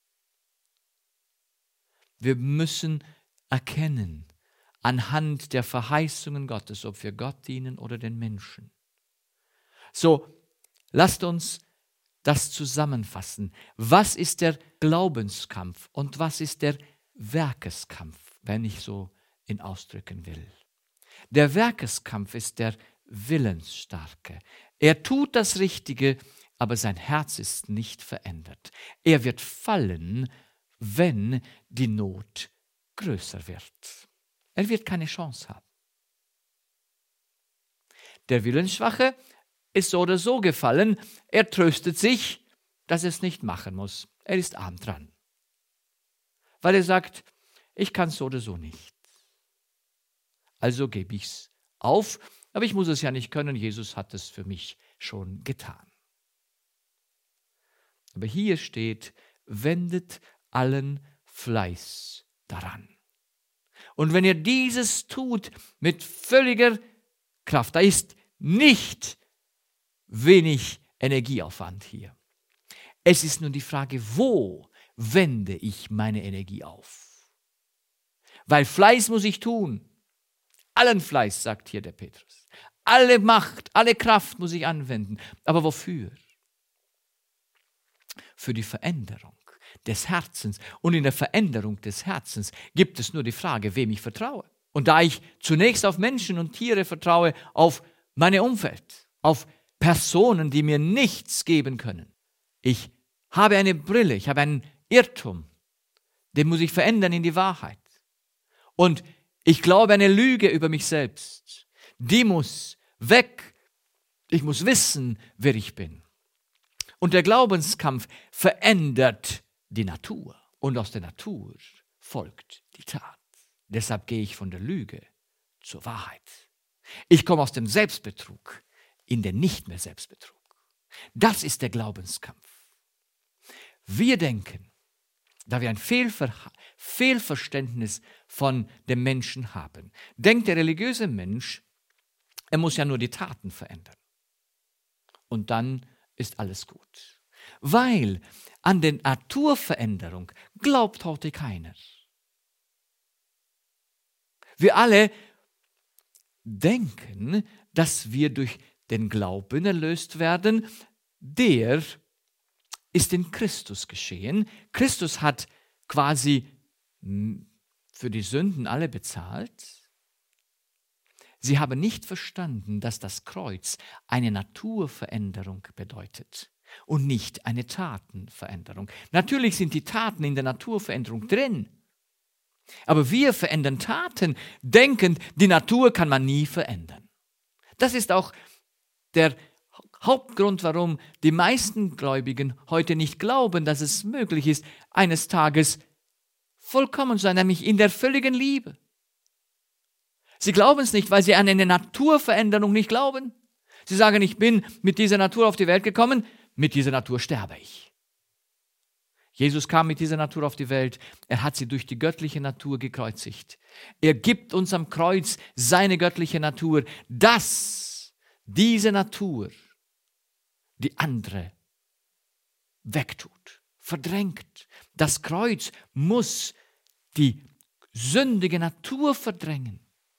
Wir müssen erkennen, anhand der Verheißungen Gottes, ob wir Gott dienen oder den Menschen. So, lasst uns das zusammenfassen. Was ist der Glaubenskampf und was ist der Werkeskampf, wenn ich so ihn ausdrücken will? Der Werkeskampf ist der Willensstarke. Er tut das Richtige, aber sein Herz ist nicht verändert. Er wird fallen, wenn die Not größer wird. Er wird keine Chance haben. Der Willensschwache ist so oder so gefallen. Er tröstet sich, dass er es nicht machen muss. Er ist arm dran. Weil er sagt, ich kann es so oder so nicht. Also gebe ich es auf, aber ich muss es ja nicht können. Jesus hat es für mich schon getan. Aber hier steht, wendet allen Fleiß daran. Und wenn ihr dieses tut mit völliger Kraft, da ist nicht wenig Energieaufwand hier. Es ist nur die Frage, wo wende ich meine Energie auf? Weil Fleiß muss ich tun. Allen Fleiß, sagt hier der Petrus. Alle Macht, alle Kraft muss ich anwenden. Aber wofür? Für die Veränderung des Herzens. Und in der Veränderung des Herzens gibt es nur die Frage, wem ich vertraue. Und da ich zunächst auf Menschen und Tiere vertraue, auf meine Umwelt, auf Personen, die mir nichts geben können. Ich habe eine Brille, ich habe einen Irrtum, den muss ich verändern in die Wahrheit. Und ich glaube eine Lüge über mich selbst, die muss weg. Ich muss wissen, wer ich bin. Und der Glaubenskampf verändert die Natur. Und aus der Natur folgt die Tat. Deshalb gehe ich von der Lüge zur Wahrheit. Ich komme aus dem Selbstbetrug in den nicht mehr Selbstbetrug. Das ist der Glaubenskampf. Wir denken, da wir ein Fehlver- Fehlverständnis von dem Menschen haben, denkt der religiöse Mensch, er muss ja nur die Taten verändern. Und dann ist alles gut. Weil an die Naturveränderung glaubt heute keiner. Wir alle denken, dass wir durch den Glauben erlöst werden, der ist in Christus geschehen. Christus hat quasi für die Sünden alle bezahlt. Sie haben nicht verstanden, dass das Kreuz eine Naturveränderung bedeutet und nicht eine Tatenveränderung. Natürlich sind die Taten in der Naturveränderung drin, aber wir verändern Taten, denkend, die Natur kann man nie verändern. Das ist auch der Hauptgrund, warum die meisten Gläubigen heute nicht glauben, dass es möglich ist, eines Tages vollkommen zu sein, nämlich in der völligen Liebe. Sie glauben es nicht, weil sie an eine Naturveränderung nicht glauben. Sie sagen, ich bin mit dieser Natur auf die Welt gekommen, mit dieser Natur sterbe ich. Jesus kam mit dieser Natur auf die Welt, er hat sie durch die göttliche Natur gekreuzigt. Er gibt uns am Kreuz seine göttliche Natur, dass diese Natur die andere wegtut, verdrängt. Das Kreuz muss die sündige Natur verdrängen.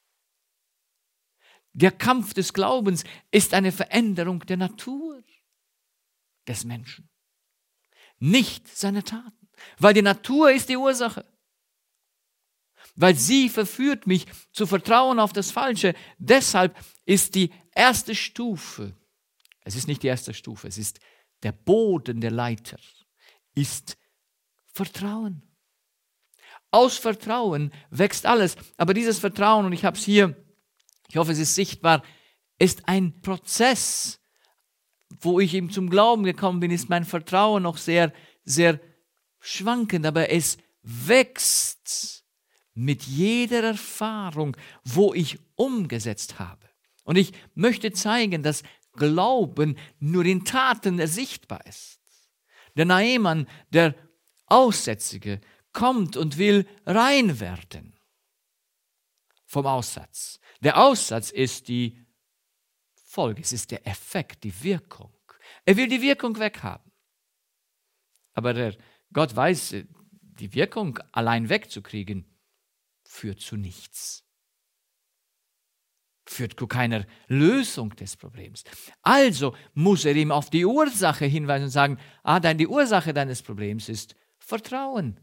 Der Kampf des Glaubens ist eine Veränderung der Natur des Menschen, nicht seine Taten, weil die Natur ist die Ursache, weil sie verführt mich zu vertrauen auf das Falsche. Deshalb ist die erste Stufe, es ist nicht die erste Stufe, es ist der Boden der Leiter, ist Vertrauen. Aus Vertrauen wächst alles, aber dieses Vertrauen, und ich habe es hier, ich hoffe, es ist sichtbar, ist ein Prozess. Wo ich ihm zum Glauben gekommen bin, ist mein Vertrauen noch sehr, sehr schwankend, aber es wächst mit jeder Erfahrung, wo ich umgesetzt habe. Und ich möchte zeigen, dass Glauben nur in Taten sichtbar ist. Der Naaman, der Aussätzige, kommt und will rein werden vom Aussatz. Der Aussatz ist die Folge, es ist der Effekt, die Wirkung. Er will die Wirkung weghaben. Aber der Gott weiß, die Wirkung allein wegzukriegen, führt zu nichts. Führt zu keiner Lösung des Problems. Also muss er ihm auf die Ursache hinweisen und sagen, ah, dein, die Ursache deines Problems ist Vertrauen.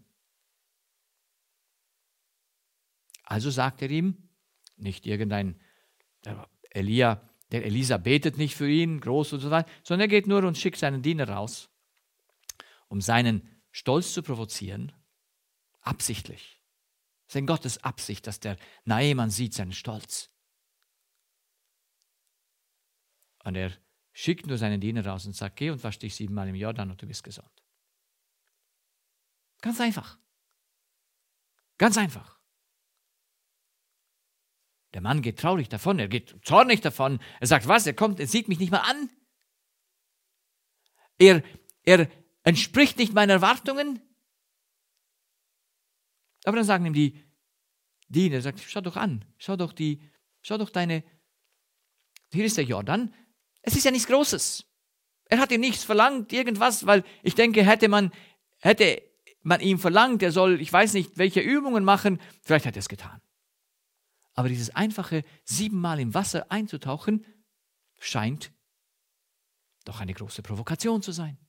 Also sagt er ihm, nicht irgendein der Elia, der Elisa betet nicht für ihn, groß und so weiter, sondern er geht nur und schickt seinen Diener raus, um seinen Stolz zu provozieren, absichtlich. Es ist in Gottes Absicht, dass der Naaman sieht seinen Stolz. Und er schickt nur seinen Diener raus und sagt, geh und wasch dich siebenmal im Jordan und du bist gesund. Ganz einfach. Ganz einfach. Der Mann geht traurig davon, er geht zornig davon. Er sagt, was, er kommt, er sieht mich nicht mal an. Er, er entspricht nicht meinen Erwartungen. Aber dann sagen ihm die Diener, er sagt, schau doch an, schau doch die, schau doch deine, hier ist der Jordan. Es ist ja nichts Großes. Er hat ihm nichts verlangt, irgendwas, weil ich denke, hätte man, hätte man ihm verlangt, er soll, ich weiß nicht, welche Übungen machen, vielleicht hat er es getan. Aber dieses einfache siebenmal im Wasser einzutauchen, scheint doch eine große Provokation zu sein.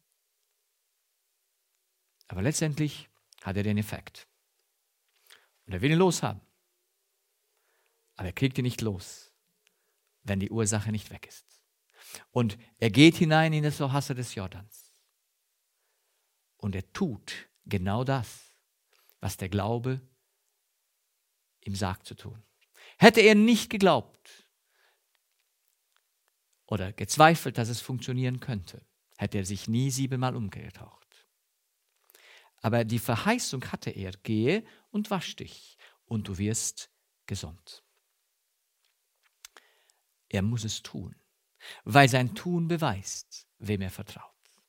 Aber letztendlich hat er den Effekt. Und er will ihn loshaben. Aber er kriegt ihn nicht los, wenn die Ursache nicht weg ist. Und er geht hinein in das Wasser des Jordans. Und er tut genau das, was der Glaube ihm sagt zu tun. Hätte er nicht geglaubt oder gezweifelt, dass es funktionieren könnte, hätte er sich nie siebenmal umgetaucht. Aber die Verheißung hatte er, gehe und wasch dich und du wirst gesund. Er muss es tun, weil sein Tun beweist, wem er vertraut.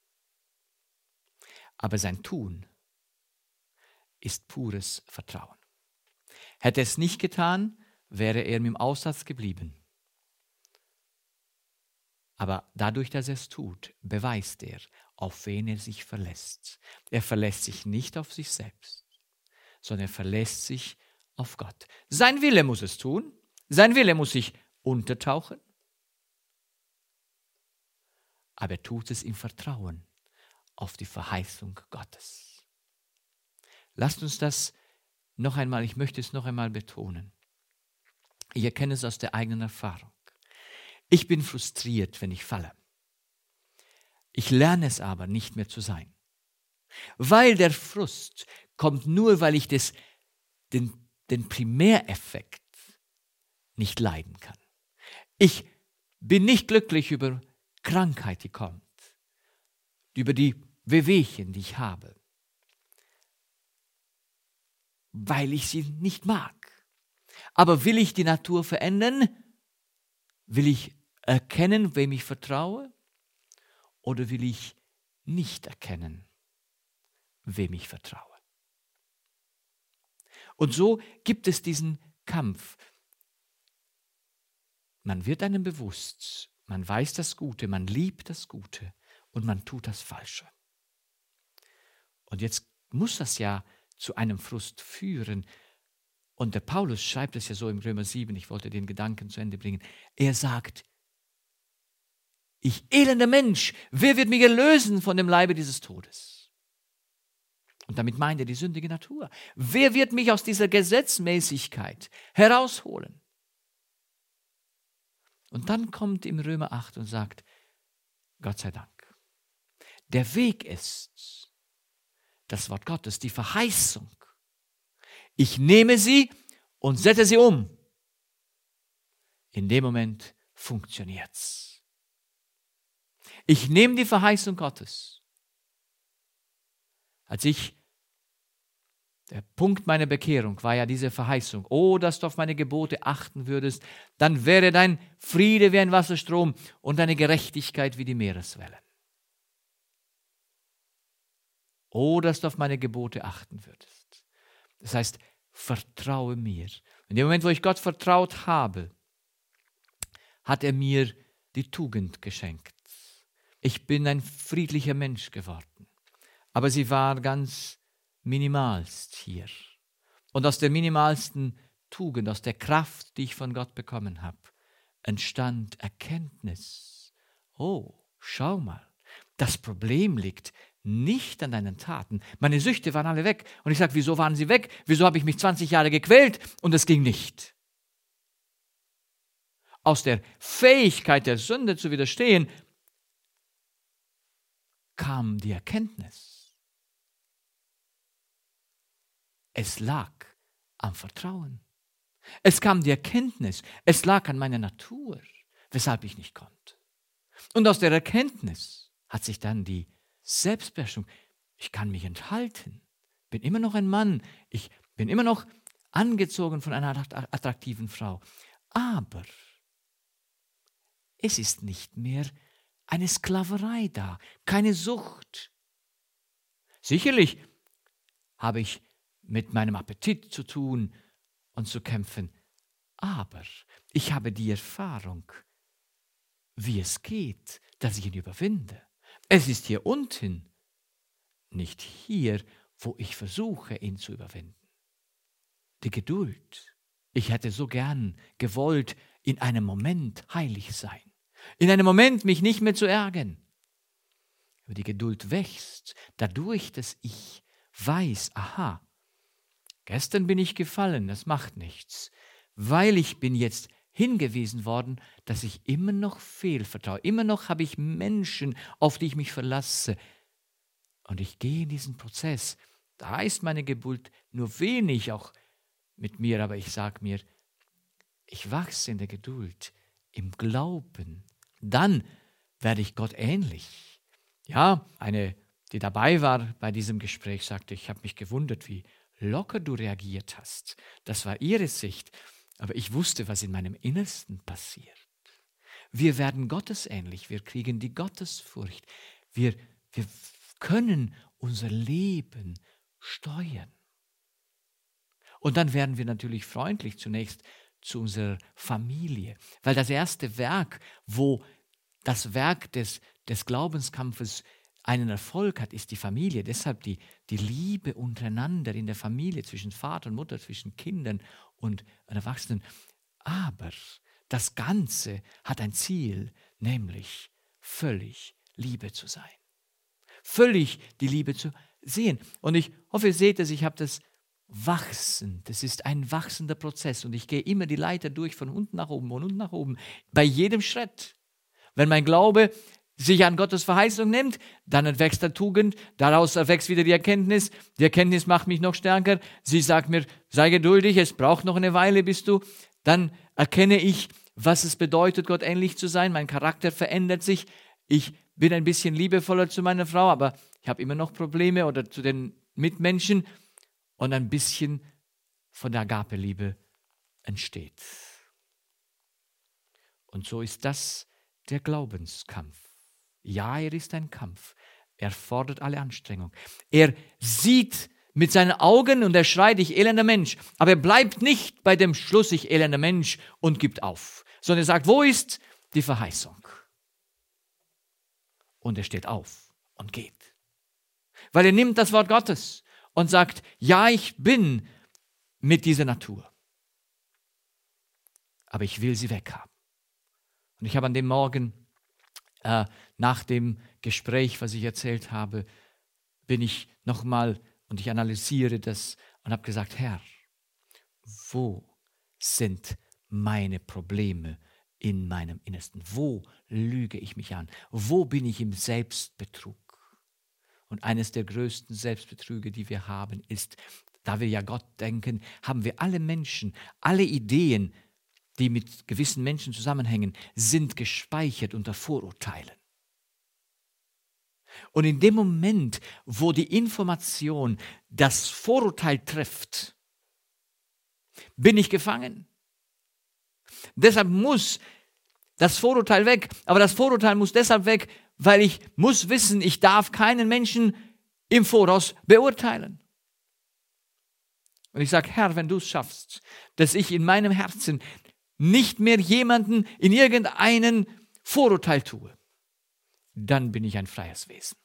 Aber sein Tun ist pures Vertrauen. Hätte er es nicht getan, wäre er mit dem Aussatz geblieben. Aber dadurch, dass er es tut, beweist er, auf wen er sich verlässt. Er verlässt sich nicht auf sich selbst, sondern er verlässt sich auf Gott. Sein Wille muss es tun, sein Wille muss sich untertauchen, aber er tut es im Vertrauen auf die Verheißung Gottes. Lasst uns das noch einmal, ich möchte es noch einmal betonen. Ich erkenne es aus der eigenen Erfahrung. Ich bin frustriert, wenn ich falle. Ich lerne es aber, nicht mehr zu sein. Weil der Frust kommt nur, weil ich das, den, den Primäreffekt nicht leiden kann. Ich bin nicht glücklich über Krankheit, die kommt, über die Wehwehchen, die ich habe, weil ich sie nicht mag. Aber will ich die Natur verändern? Will ich erkennen, wem ich vertraue? Oder will ich nicht erkennen, wem ich vertraue? Und so gibt es diesen Kampf. Man wird einem bewusst, man weiß das Gute, man liebt das Gute und man tut das Falsche. Und jetzt muss das ja zu einem Frust führen. Und der Paulus schreibt es ja so im Römer sieben, ich wollte den Gedanken zu Ende bringen. Er sagt, ich elender Mensch, wer wird mich erlösen von dem Leibe dieses Todes? Und damit meint er die sündige Natur. Wer wird mich aus dieser Gesetzmäßigkeit herausholen? Und dann kommt im Römer acht und sagt, Gott sei Dank, der Weg ist das Wort Gottes, die Verheißung. Ich nehme sie und setze sie um. In dem Moment funktioniert's. Ich nehme die Verheißung Gottes. Als ich, der Punkt meiner Bekehrung war ja diese Verheißung. Oh, dass du auf meine Gebote achten würdest, dann wäre dein Friede wie ein Wasserstrom und deine Gerechtigkeit wie die Meereswellen. Oh, dass du auf meine Gebote achten würdest. Das heißt, vertraue mir. In dem Moment, wo ich Gott vertraut habe, hat er mir die Tugend geschenkt. Ich bin ein friedlicher Mensch geworden. Aber sie war ganz minimalst hier. Und aus der minimalsten Tugend, aus der Kraft, die ich von Gott bekommen habe, entstand Erkenntnis. Oh, schau mal, das Problem liegt nicht an deinen Taten. Meine Süchte waren alle weg. Und ich sage, wieso waren sie weg? Wieso habe ich mich zwanzig Jahre gequält und es ging nicht? Aus der Fähigkeit der Sünde zu widerstehen, kam die Erkenntnis. Es lag am Vertrauen. Es kam die Erkenntnis. Es lag an meiner Natur, weshalb ich nicht konnte. Und aus der Erkenntnis hat sich dann die Selbstbeherrschung. Ich kann mich enthalten. Bin immer noch ein Mann. Ich bin immer noch angezogen von einer attraktiven Frau. Aber es ist nicht mehr eine Sklaverei da, keine Sucht. Sicherlich habe ich mit meinem Appetit zu tun und zu kämpfen, aber ich habe die Erfahrung, wie es geht, dass ich ihn überwinde. Es ist hier unten, nicht hier, wo ich versuche, ihn zu überwinden. Die Geduld. Ich hätte so gern gewollt, in einem Moment heilig sein. In einem Moment mich nicht mehr zu ärgern. Aber die Geduld wächst dadurch, dass ich weiß, aha, gestern bin ich gefallen, das macht nichts, weil ich bin jetzt hingewiesen worden, dass ich immer noch fehlvertraue. Immer noch habe ich Menschen, auf die ich mich verlasse. Und ich gehe in diesen Prozess. Da ist meine Geduld nur wenig auch mit mir, aber ich sage mir, ich wachse in der Geduld, im Glauben. Dann werde ich Gott ähnlich. Ja, eine, die dabei war bei diesem Gespräch, sagte, ich habe mich gewundert, wie locker du reagiert hast. Das war ihre Sicht, aber ich wusste, was in meinem Innersten passiert. Wir werden gottesähnlich, wir kriegen die Gottesfurcht, wir, wir können unser Leben steuern. Und dann werden wir natürlich freundlich zunächst zu unserer Familie, weil das erste Werk, wo das Werk des, des Glaubenskampfes einen Erfolg hat, ist die Familie. Deshalb die, die Liebe untereinander in der Familie, zwischen Vater und Mutter, zwischen Kindern und Erwachsenen. Aber das Ganze hat ein Ziel, nämlich völlig Liebe zu sein. Völlig die Liebe zu sehen. Und ich hoffe, ihr seht es, ich habe das wachsen. Das ist ein wachsender Prozess. Und ich gehe immer die Leiter durch, von unten nach oben, von unten nach oben, bei jedem Schritt. Wenn mein Glaube sich an Gottes Verheißung nimmt, dann erwächst der Tugend, daraus erwächst wieder die Erkenntnis. Die Erkenntnis macht mich noch stärker. Sie sagt mir, sei geduldig, es braucht noch eine Weile, bis du. Dann erkenne ich, was es bedeutet, Gott ähnlich zu sein. Mein Charakter verändert sich. Ich bin ein bisschen liebevoller zu meiner Frau, aber ich habe immer noch Probleme oder zu den Mitmenschen. Und ein bisschen von der Agape-Liebe entsteht. Und so ist das der Glaubenskampf. Ja, er ist ein Kampf. Er fordert alle Anstrengung. Er sieht mit seinen Augen und er schreit, ich elender Mensch. Aber er bleibt nicht bei dem Schluss, ich elender Mensch, und gibt auf. Sondern er sagt, wo ist die Verheißung? Und er steht auf und geht. Weil er nimmt das Wort Gottes und sagt, ja, ich bin mit dieser Natur. Aber ich will sie weghaben. Und ich habe an dem Morgen, äh, nach dem Gespräch, was ich erzählt habe, bin ich nochmal und ich analysiere das und habe gesagt, Herr, wo sind meine Probleme in meinem Innersten? Wo lüge ich mich an? Wo bin ich im Selbstbetrug? Und eines der größten Selbstbetrüge, die wir haben, ist, da wir ja Gott denken, haben wir alle Menschen, alle Ideen, die mit gewissen Menschen zusammenhängen, sind gespeichert unter Vorurteilen. Und in dem Moment, wo die Information das Vorurteil trifft, bin ich gefangen. Deshalb muss das Vorurteil weg, aber das Vorurteil muss deshalb weg, weil ich muss wissen, ich darf keinen Menschen im Voraus beurteilen. Und ich sage, Herr, wenn du es schaffst, dass ich in meinem Herzen nicht mehr jemanden in irgendeinen Vorurteil tue, dann bin ich ein freies Wesen.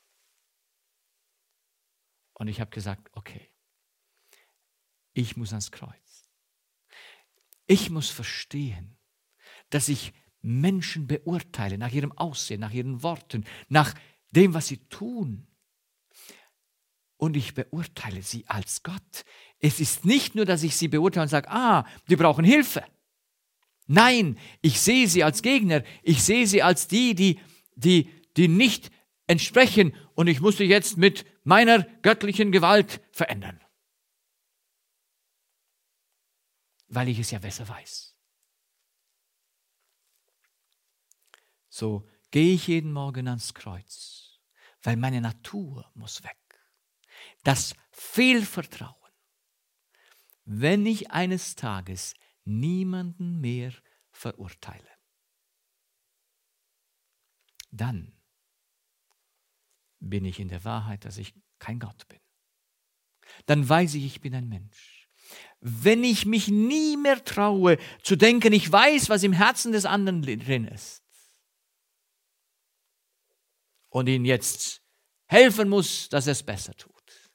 Und ich habe gesagt, okay, ich muss ans Kreuz. Ich muss verstehen, dass ich Menschen beurteile nach ihrem Aussehen, nach ihren Worten, nach dem, was sie tun. Und ich beurteile sie als Gott. Es ist nicht nur, dass ich sie beurteile und sage, ah, die brauchen Hilfe. Nein, ich sehe sie als Gegner. Ich sehe sie als die, die, die, die nicht entsprechen. Und ich muss sie jetzt mit meiner göttlichen Gewalt verändern. Weil ich es ja besser weiß. So gehe ich jeden Morgen ans Kreuz, weil meine Natur muss weg. Das Fehlvertrauen. Wenn ich eines Tages niemanden mehr verurteile, dann bin ich in der Wahrheit, dass ich kein Gott bin. Dann weiß ich, ich bin ein Mensch. Wenn ich mich nie mehr traue, zu denken, ich weiß, was im Herzen des anderen drin ist, und ihn jetzt helfen muss, dass er es besser tut,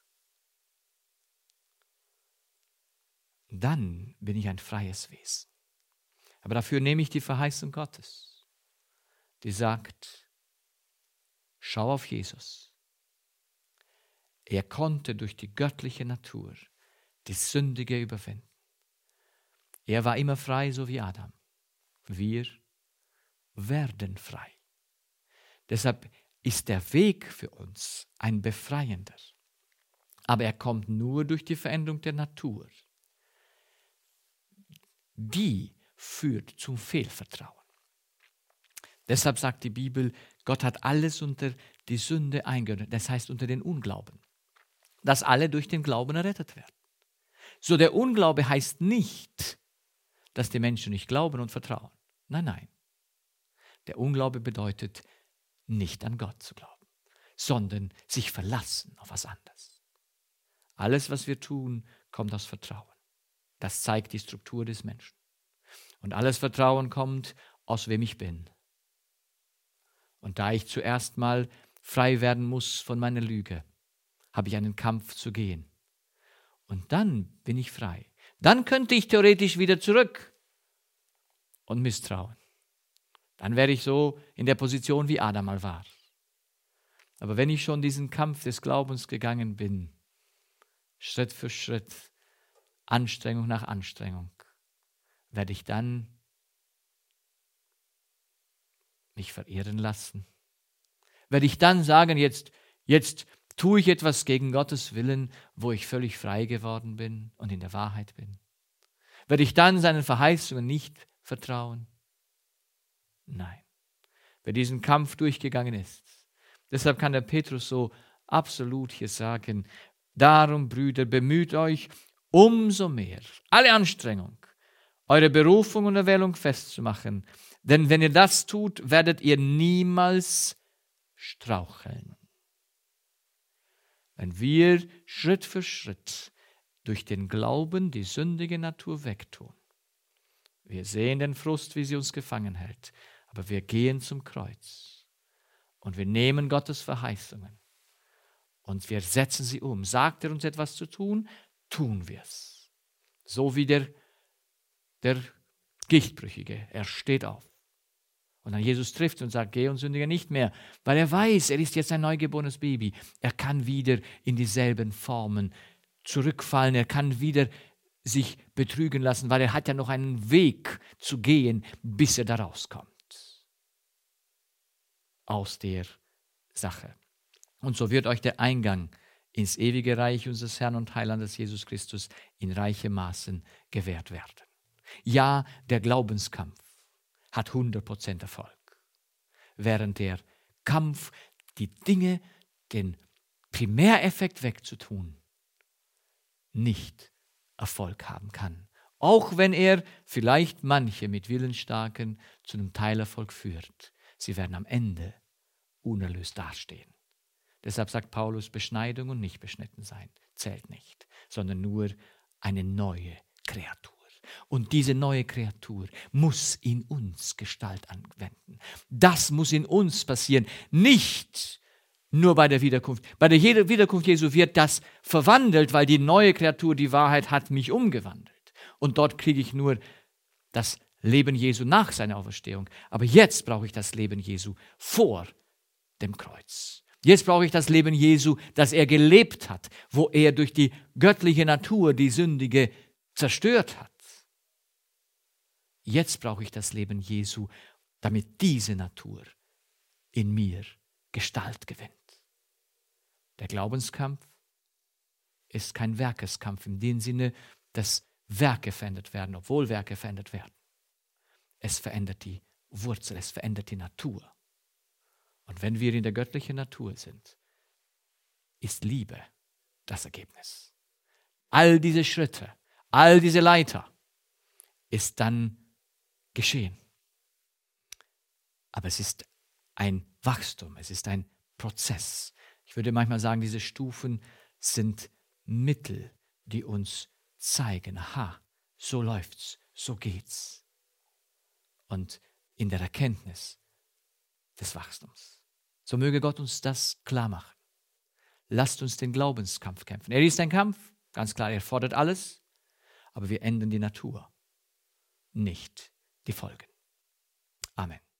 dann bin ich ein freies Wesen. Aber dafür nehme ich die Verheißung Gottes, die sagt, schau auf Jesus. Er konnte durch die göttliche Natur die Sündige überwinden. Er war immer frei, so wie Adam. Wir werden frei. Deshalb ist der Weg für uns ein befreiender. Aber er kommt nur durch die Veränderung der Natur. Die führt zum Fehlvertrauen. Deshalb sagt die Bibel, Gott hat alles unter die Sünde eingeordnet, das heißt unter den Unglauben, dass alle durch den Glauben errettet werden. So, der Unglaube heißt nicht, dass die Menschen nicht glauben und vertrauen. Nein, nein. Der Unglaube bedeutet, nicht an Gott zu glauben, sondern sich verlassen auf was anderes. Alles, was wir tun, kommt aus Vertrauen. Das zeigt die Struktur des Menschen. Und alles Vertrauen kommt, aus wem ich bin. Und da ich zuerst mal frei werden muss von meiner Lüge, habe ich einen Kampf zu gehen. Und dann bin ich frei. Dann könnte ich theoretisch wieder zurück und misstrauen. Dann wäre ich so in der Position, wie Adam mal war. Aber wenn ich schon diesen Kampf des Glaubens gegangen bin, Schritt für Schritt, Anstrengung nach Anstrengung, werde ich dann mich verirren lassen? Werde ich dann sagen, jetzt, jetzt tue ich etwas gegen Gottes Willen, wo ich völlig frei geworden bin und in der Wahrheit bin? Werde ich dann seinen Verheißungen nicht vertrauen? Nein. Wer diesen Kampf durchgegangen ist, deshalb kann der Petrus so absolut hier sagen, darum, Brüder, bemüht euch umso mehr, alle Anstrengung, eure Berufung und Erwählung festzumachen. Denn wenn ihr das tut, werdet ihr niemals straucheln. Wenn wir Schritt für Schritt durch den Glauben die sündige Natur wegtun. Wir sehen den Frust, wie sie uns gefangen hält, aber wir gehen zum Kreuz und wir nehmen Gottes Verheißungen und wir setzen sie um. Sagt er uns etwas zu tun, tun wir es. So wie der, der Gichtbrüchige, er steht auf. Und dann Jesus trifft und sagt, geh und sündige nicht mehr, weil er weiß, er ist jetzt ein neugeborenes Baby. Er kann wieder in dieselben Formen zurückfallen, er kann wieder sich betrügen lassen, weil er hat ja noch einen Weg zu gehen, bis er da rauskommt. Aus der Sache. Und so wird euch der Eingang ins ewige Reich unseres Herrn und Heilandes Jesus Christus in reichem Maßen gewährt werden. Ja, der Glaubenskampf hat hundert Prozent Erfolg, während der Kampf, die Dinge, den Primäreffekt wegzutun, nicht Erfolg haben kann. Auch wenn er vielleicht manche mit Willensstarken zu einem Teilerfolg führt. Sie werden am Ende unerlöst dastehen. Deshalb sagt Paulus, Beschneidung und nicht beschnitten sein zählt nicht, sondern nur eine neue Kreatur. Und diese neue Kreatur muss in uns Gestalt anwenden. Das muss in uns passieren, nicht nur bei der Wiederkunft. Bei der Wiederkunft Jesu wird das verwandelt, weil die neue Kreatur, die Wahrheit, hat mich umgewandelt. Und dort kriege ich nur das Leben Jesu nach seiner Auferstehung. Aber jetzt brauche ich das Leben Jesu vor dem Kreuz. Jetzt brauche ich das Leben Jesu, das er gelebt hat, wo er durch die göttliche Natur die Sündige zerstört hat. Jetzt brauche ich das Leben Jesu, damit diese Natur in mir Gestalt gewinnt. Der Glaubenskampf ist kein Werkeskampf in dem Sinne, dass Werke verändert werden, obwohl Werke verändert werden. Es verändert die Wurzel, es verändert die Natur. Und wenn wir in der göttlichen Natur sind, ist Liebe das Ergebnis. All diese Schritte, all diese Leiter ist dann geschehen. Aber es ist ein Wachstum, es ist ein Prozess. Ich würde manchmal sagen, diese Stufen sind Mittel, die uns zeigen, aha, so läuft's, so geht's. Und in der Erkenntnis des Wachstums. So möge Gott uns das klar machen. Lasst uns den Glaubenskampf kämpfen. Er ist ein Kampf, ganz klar, er fordert alles, aber wir ändern die Natur, nicht die Folgen. Amen.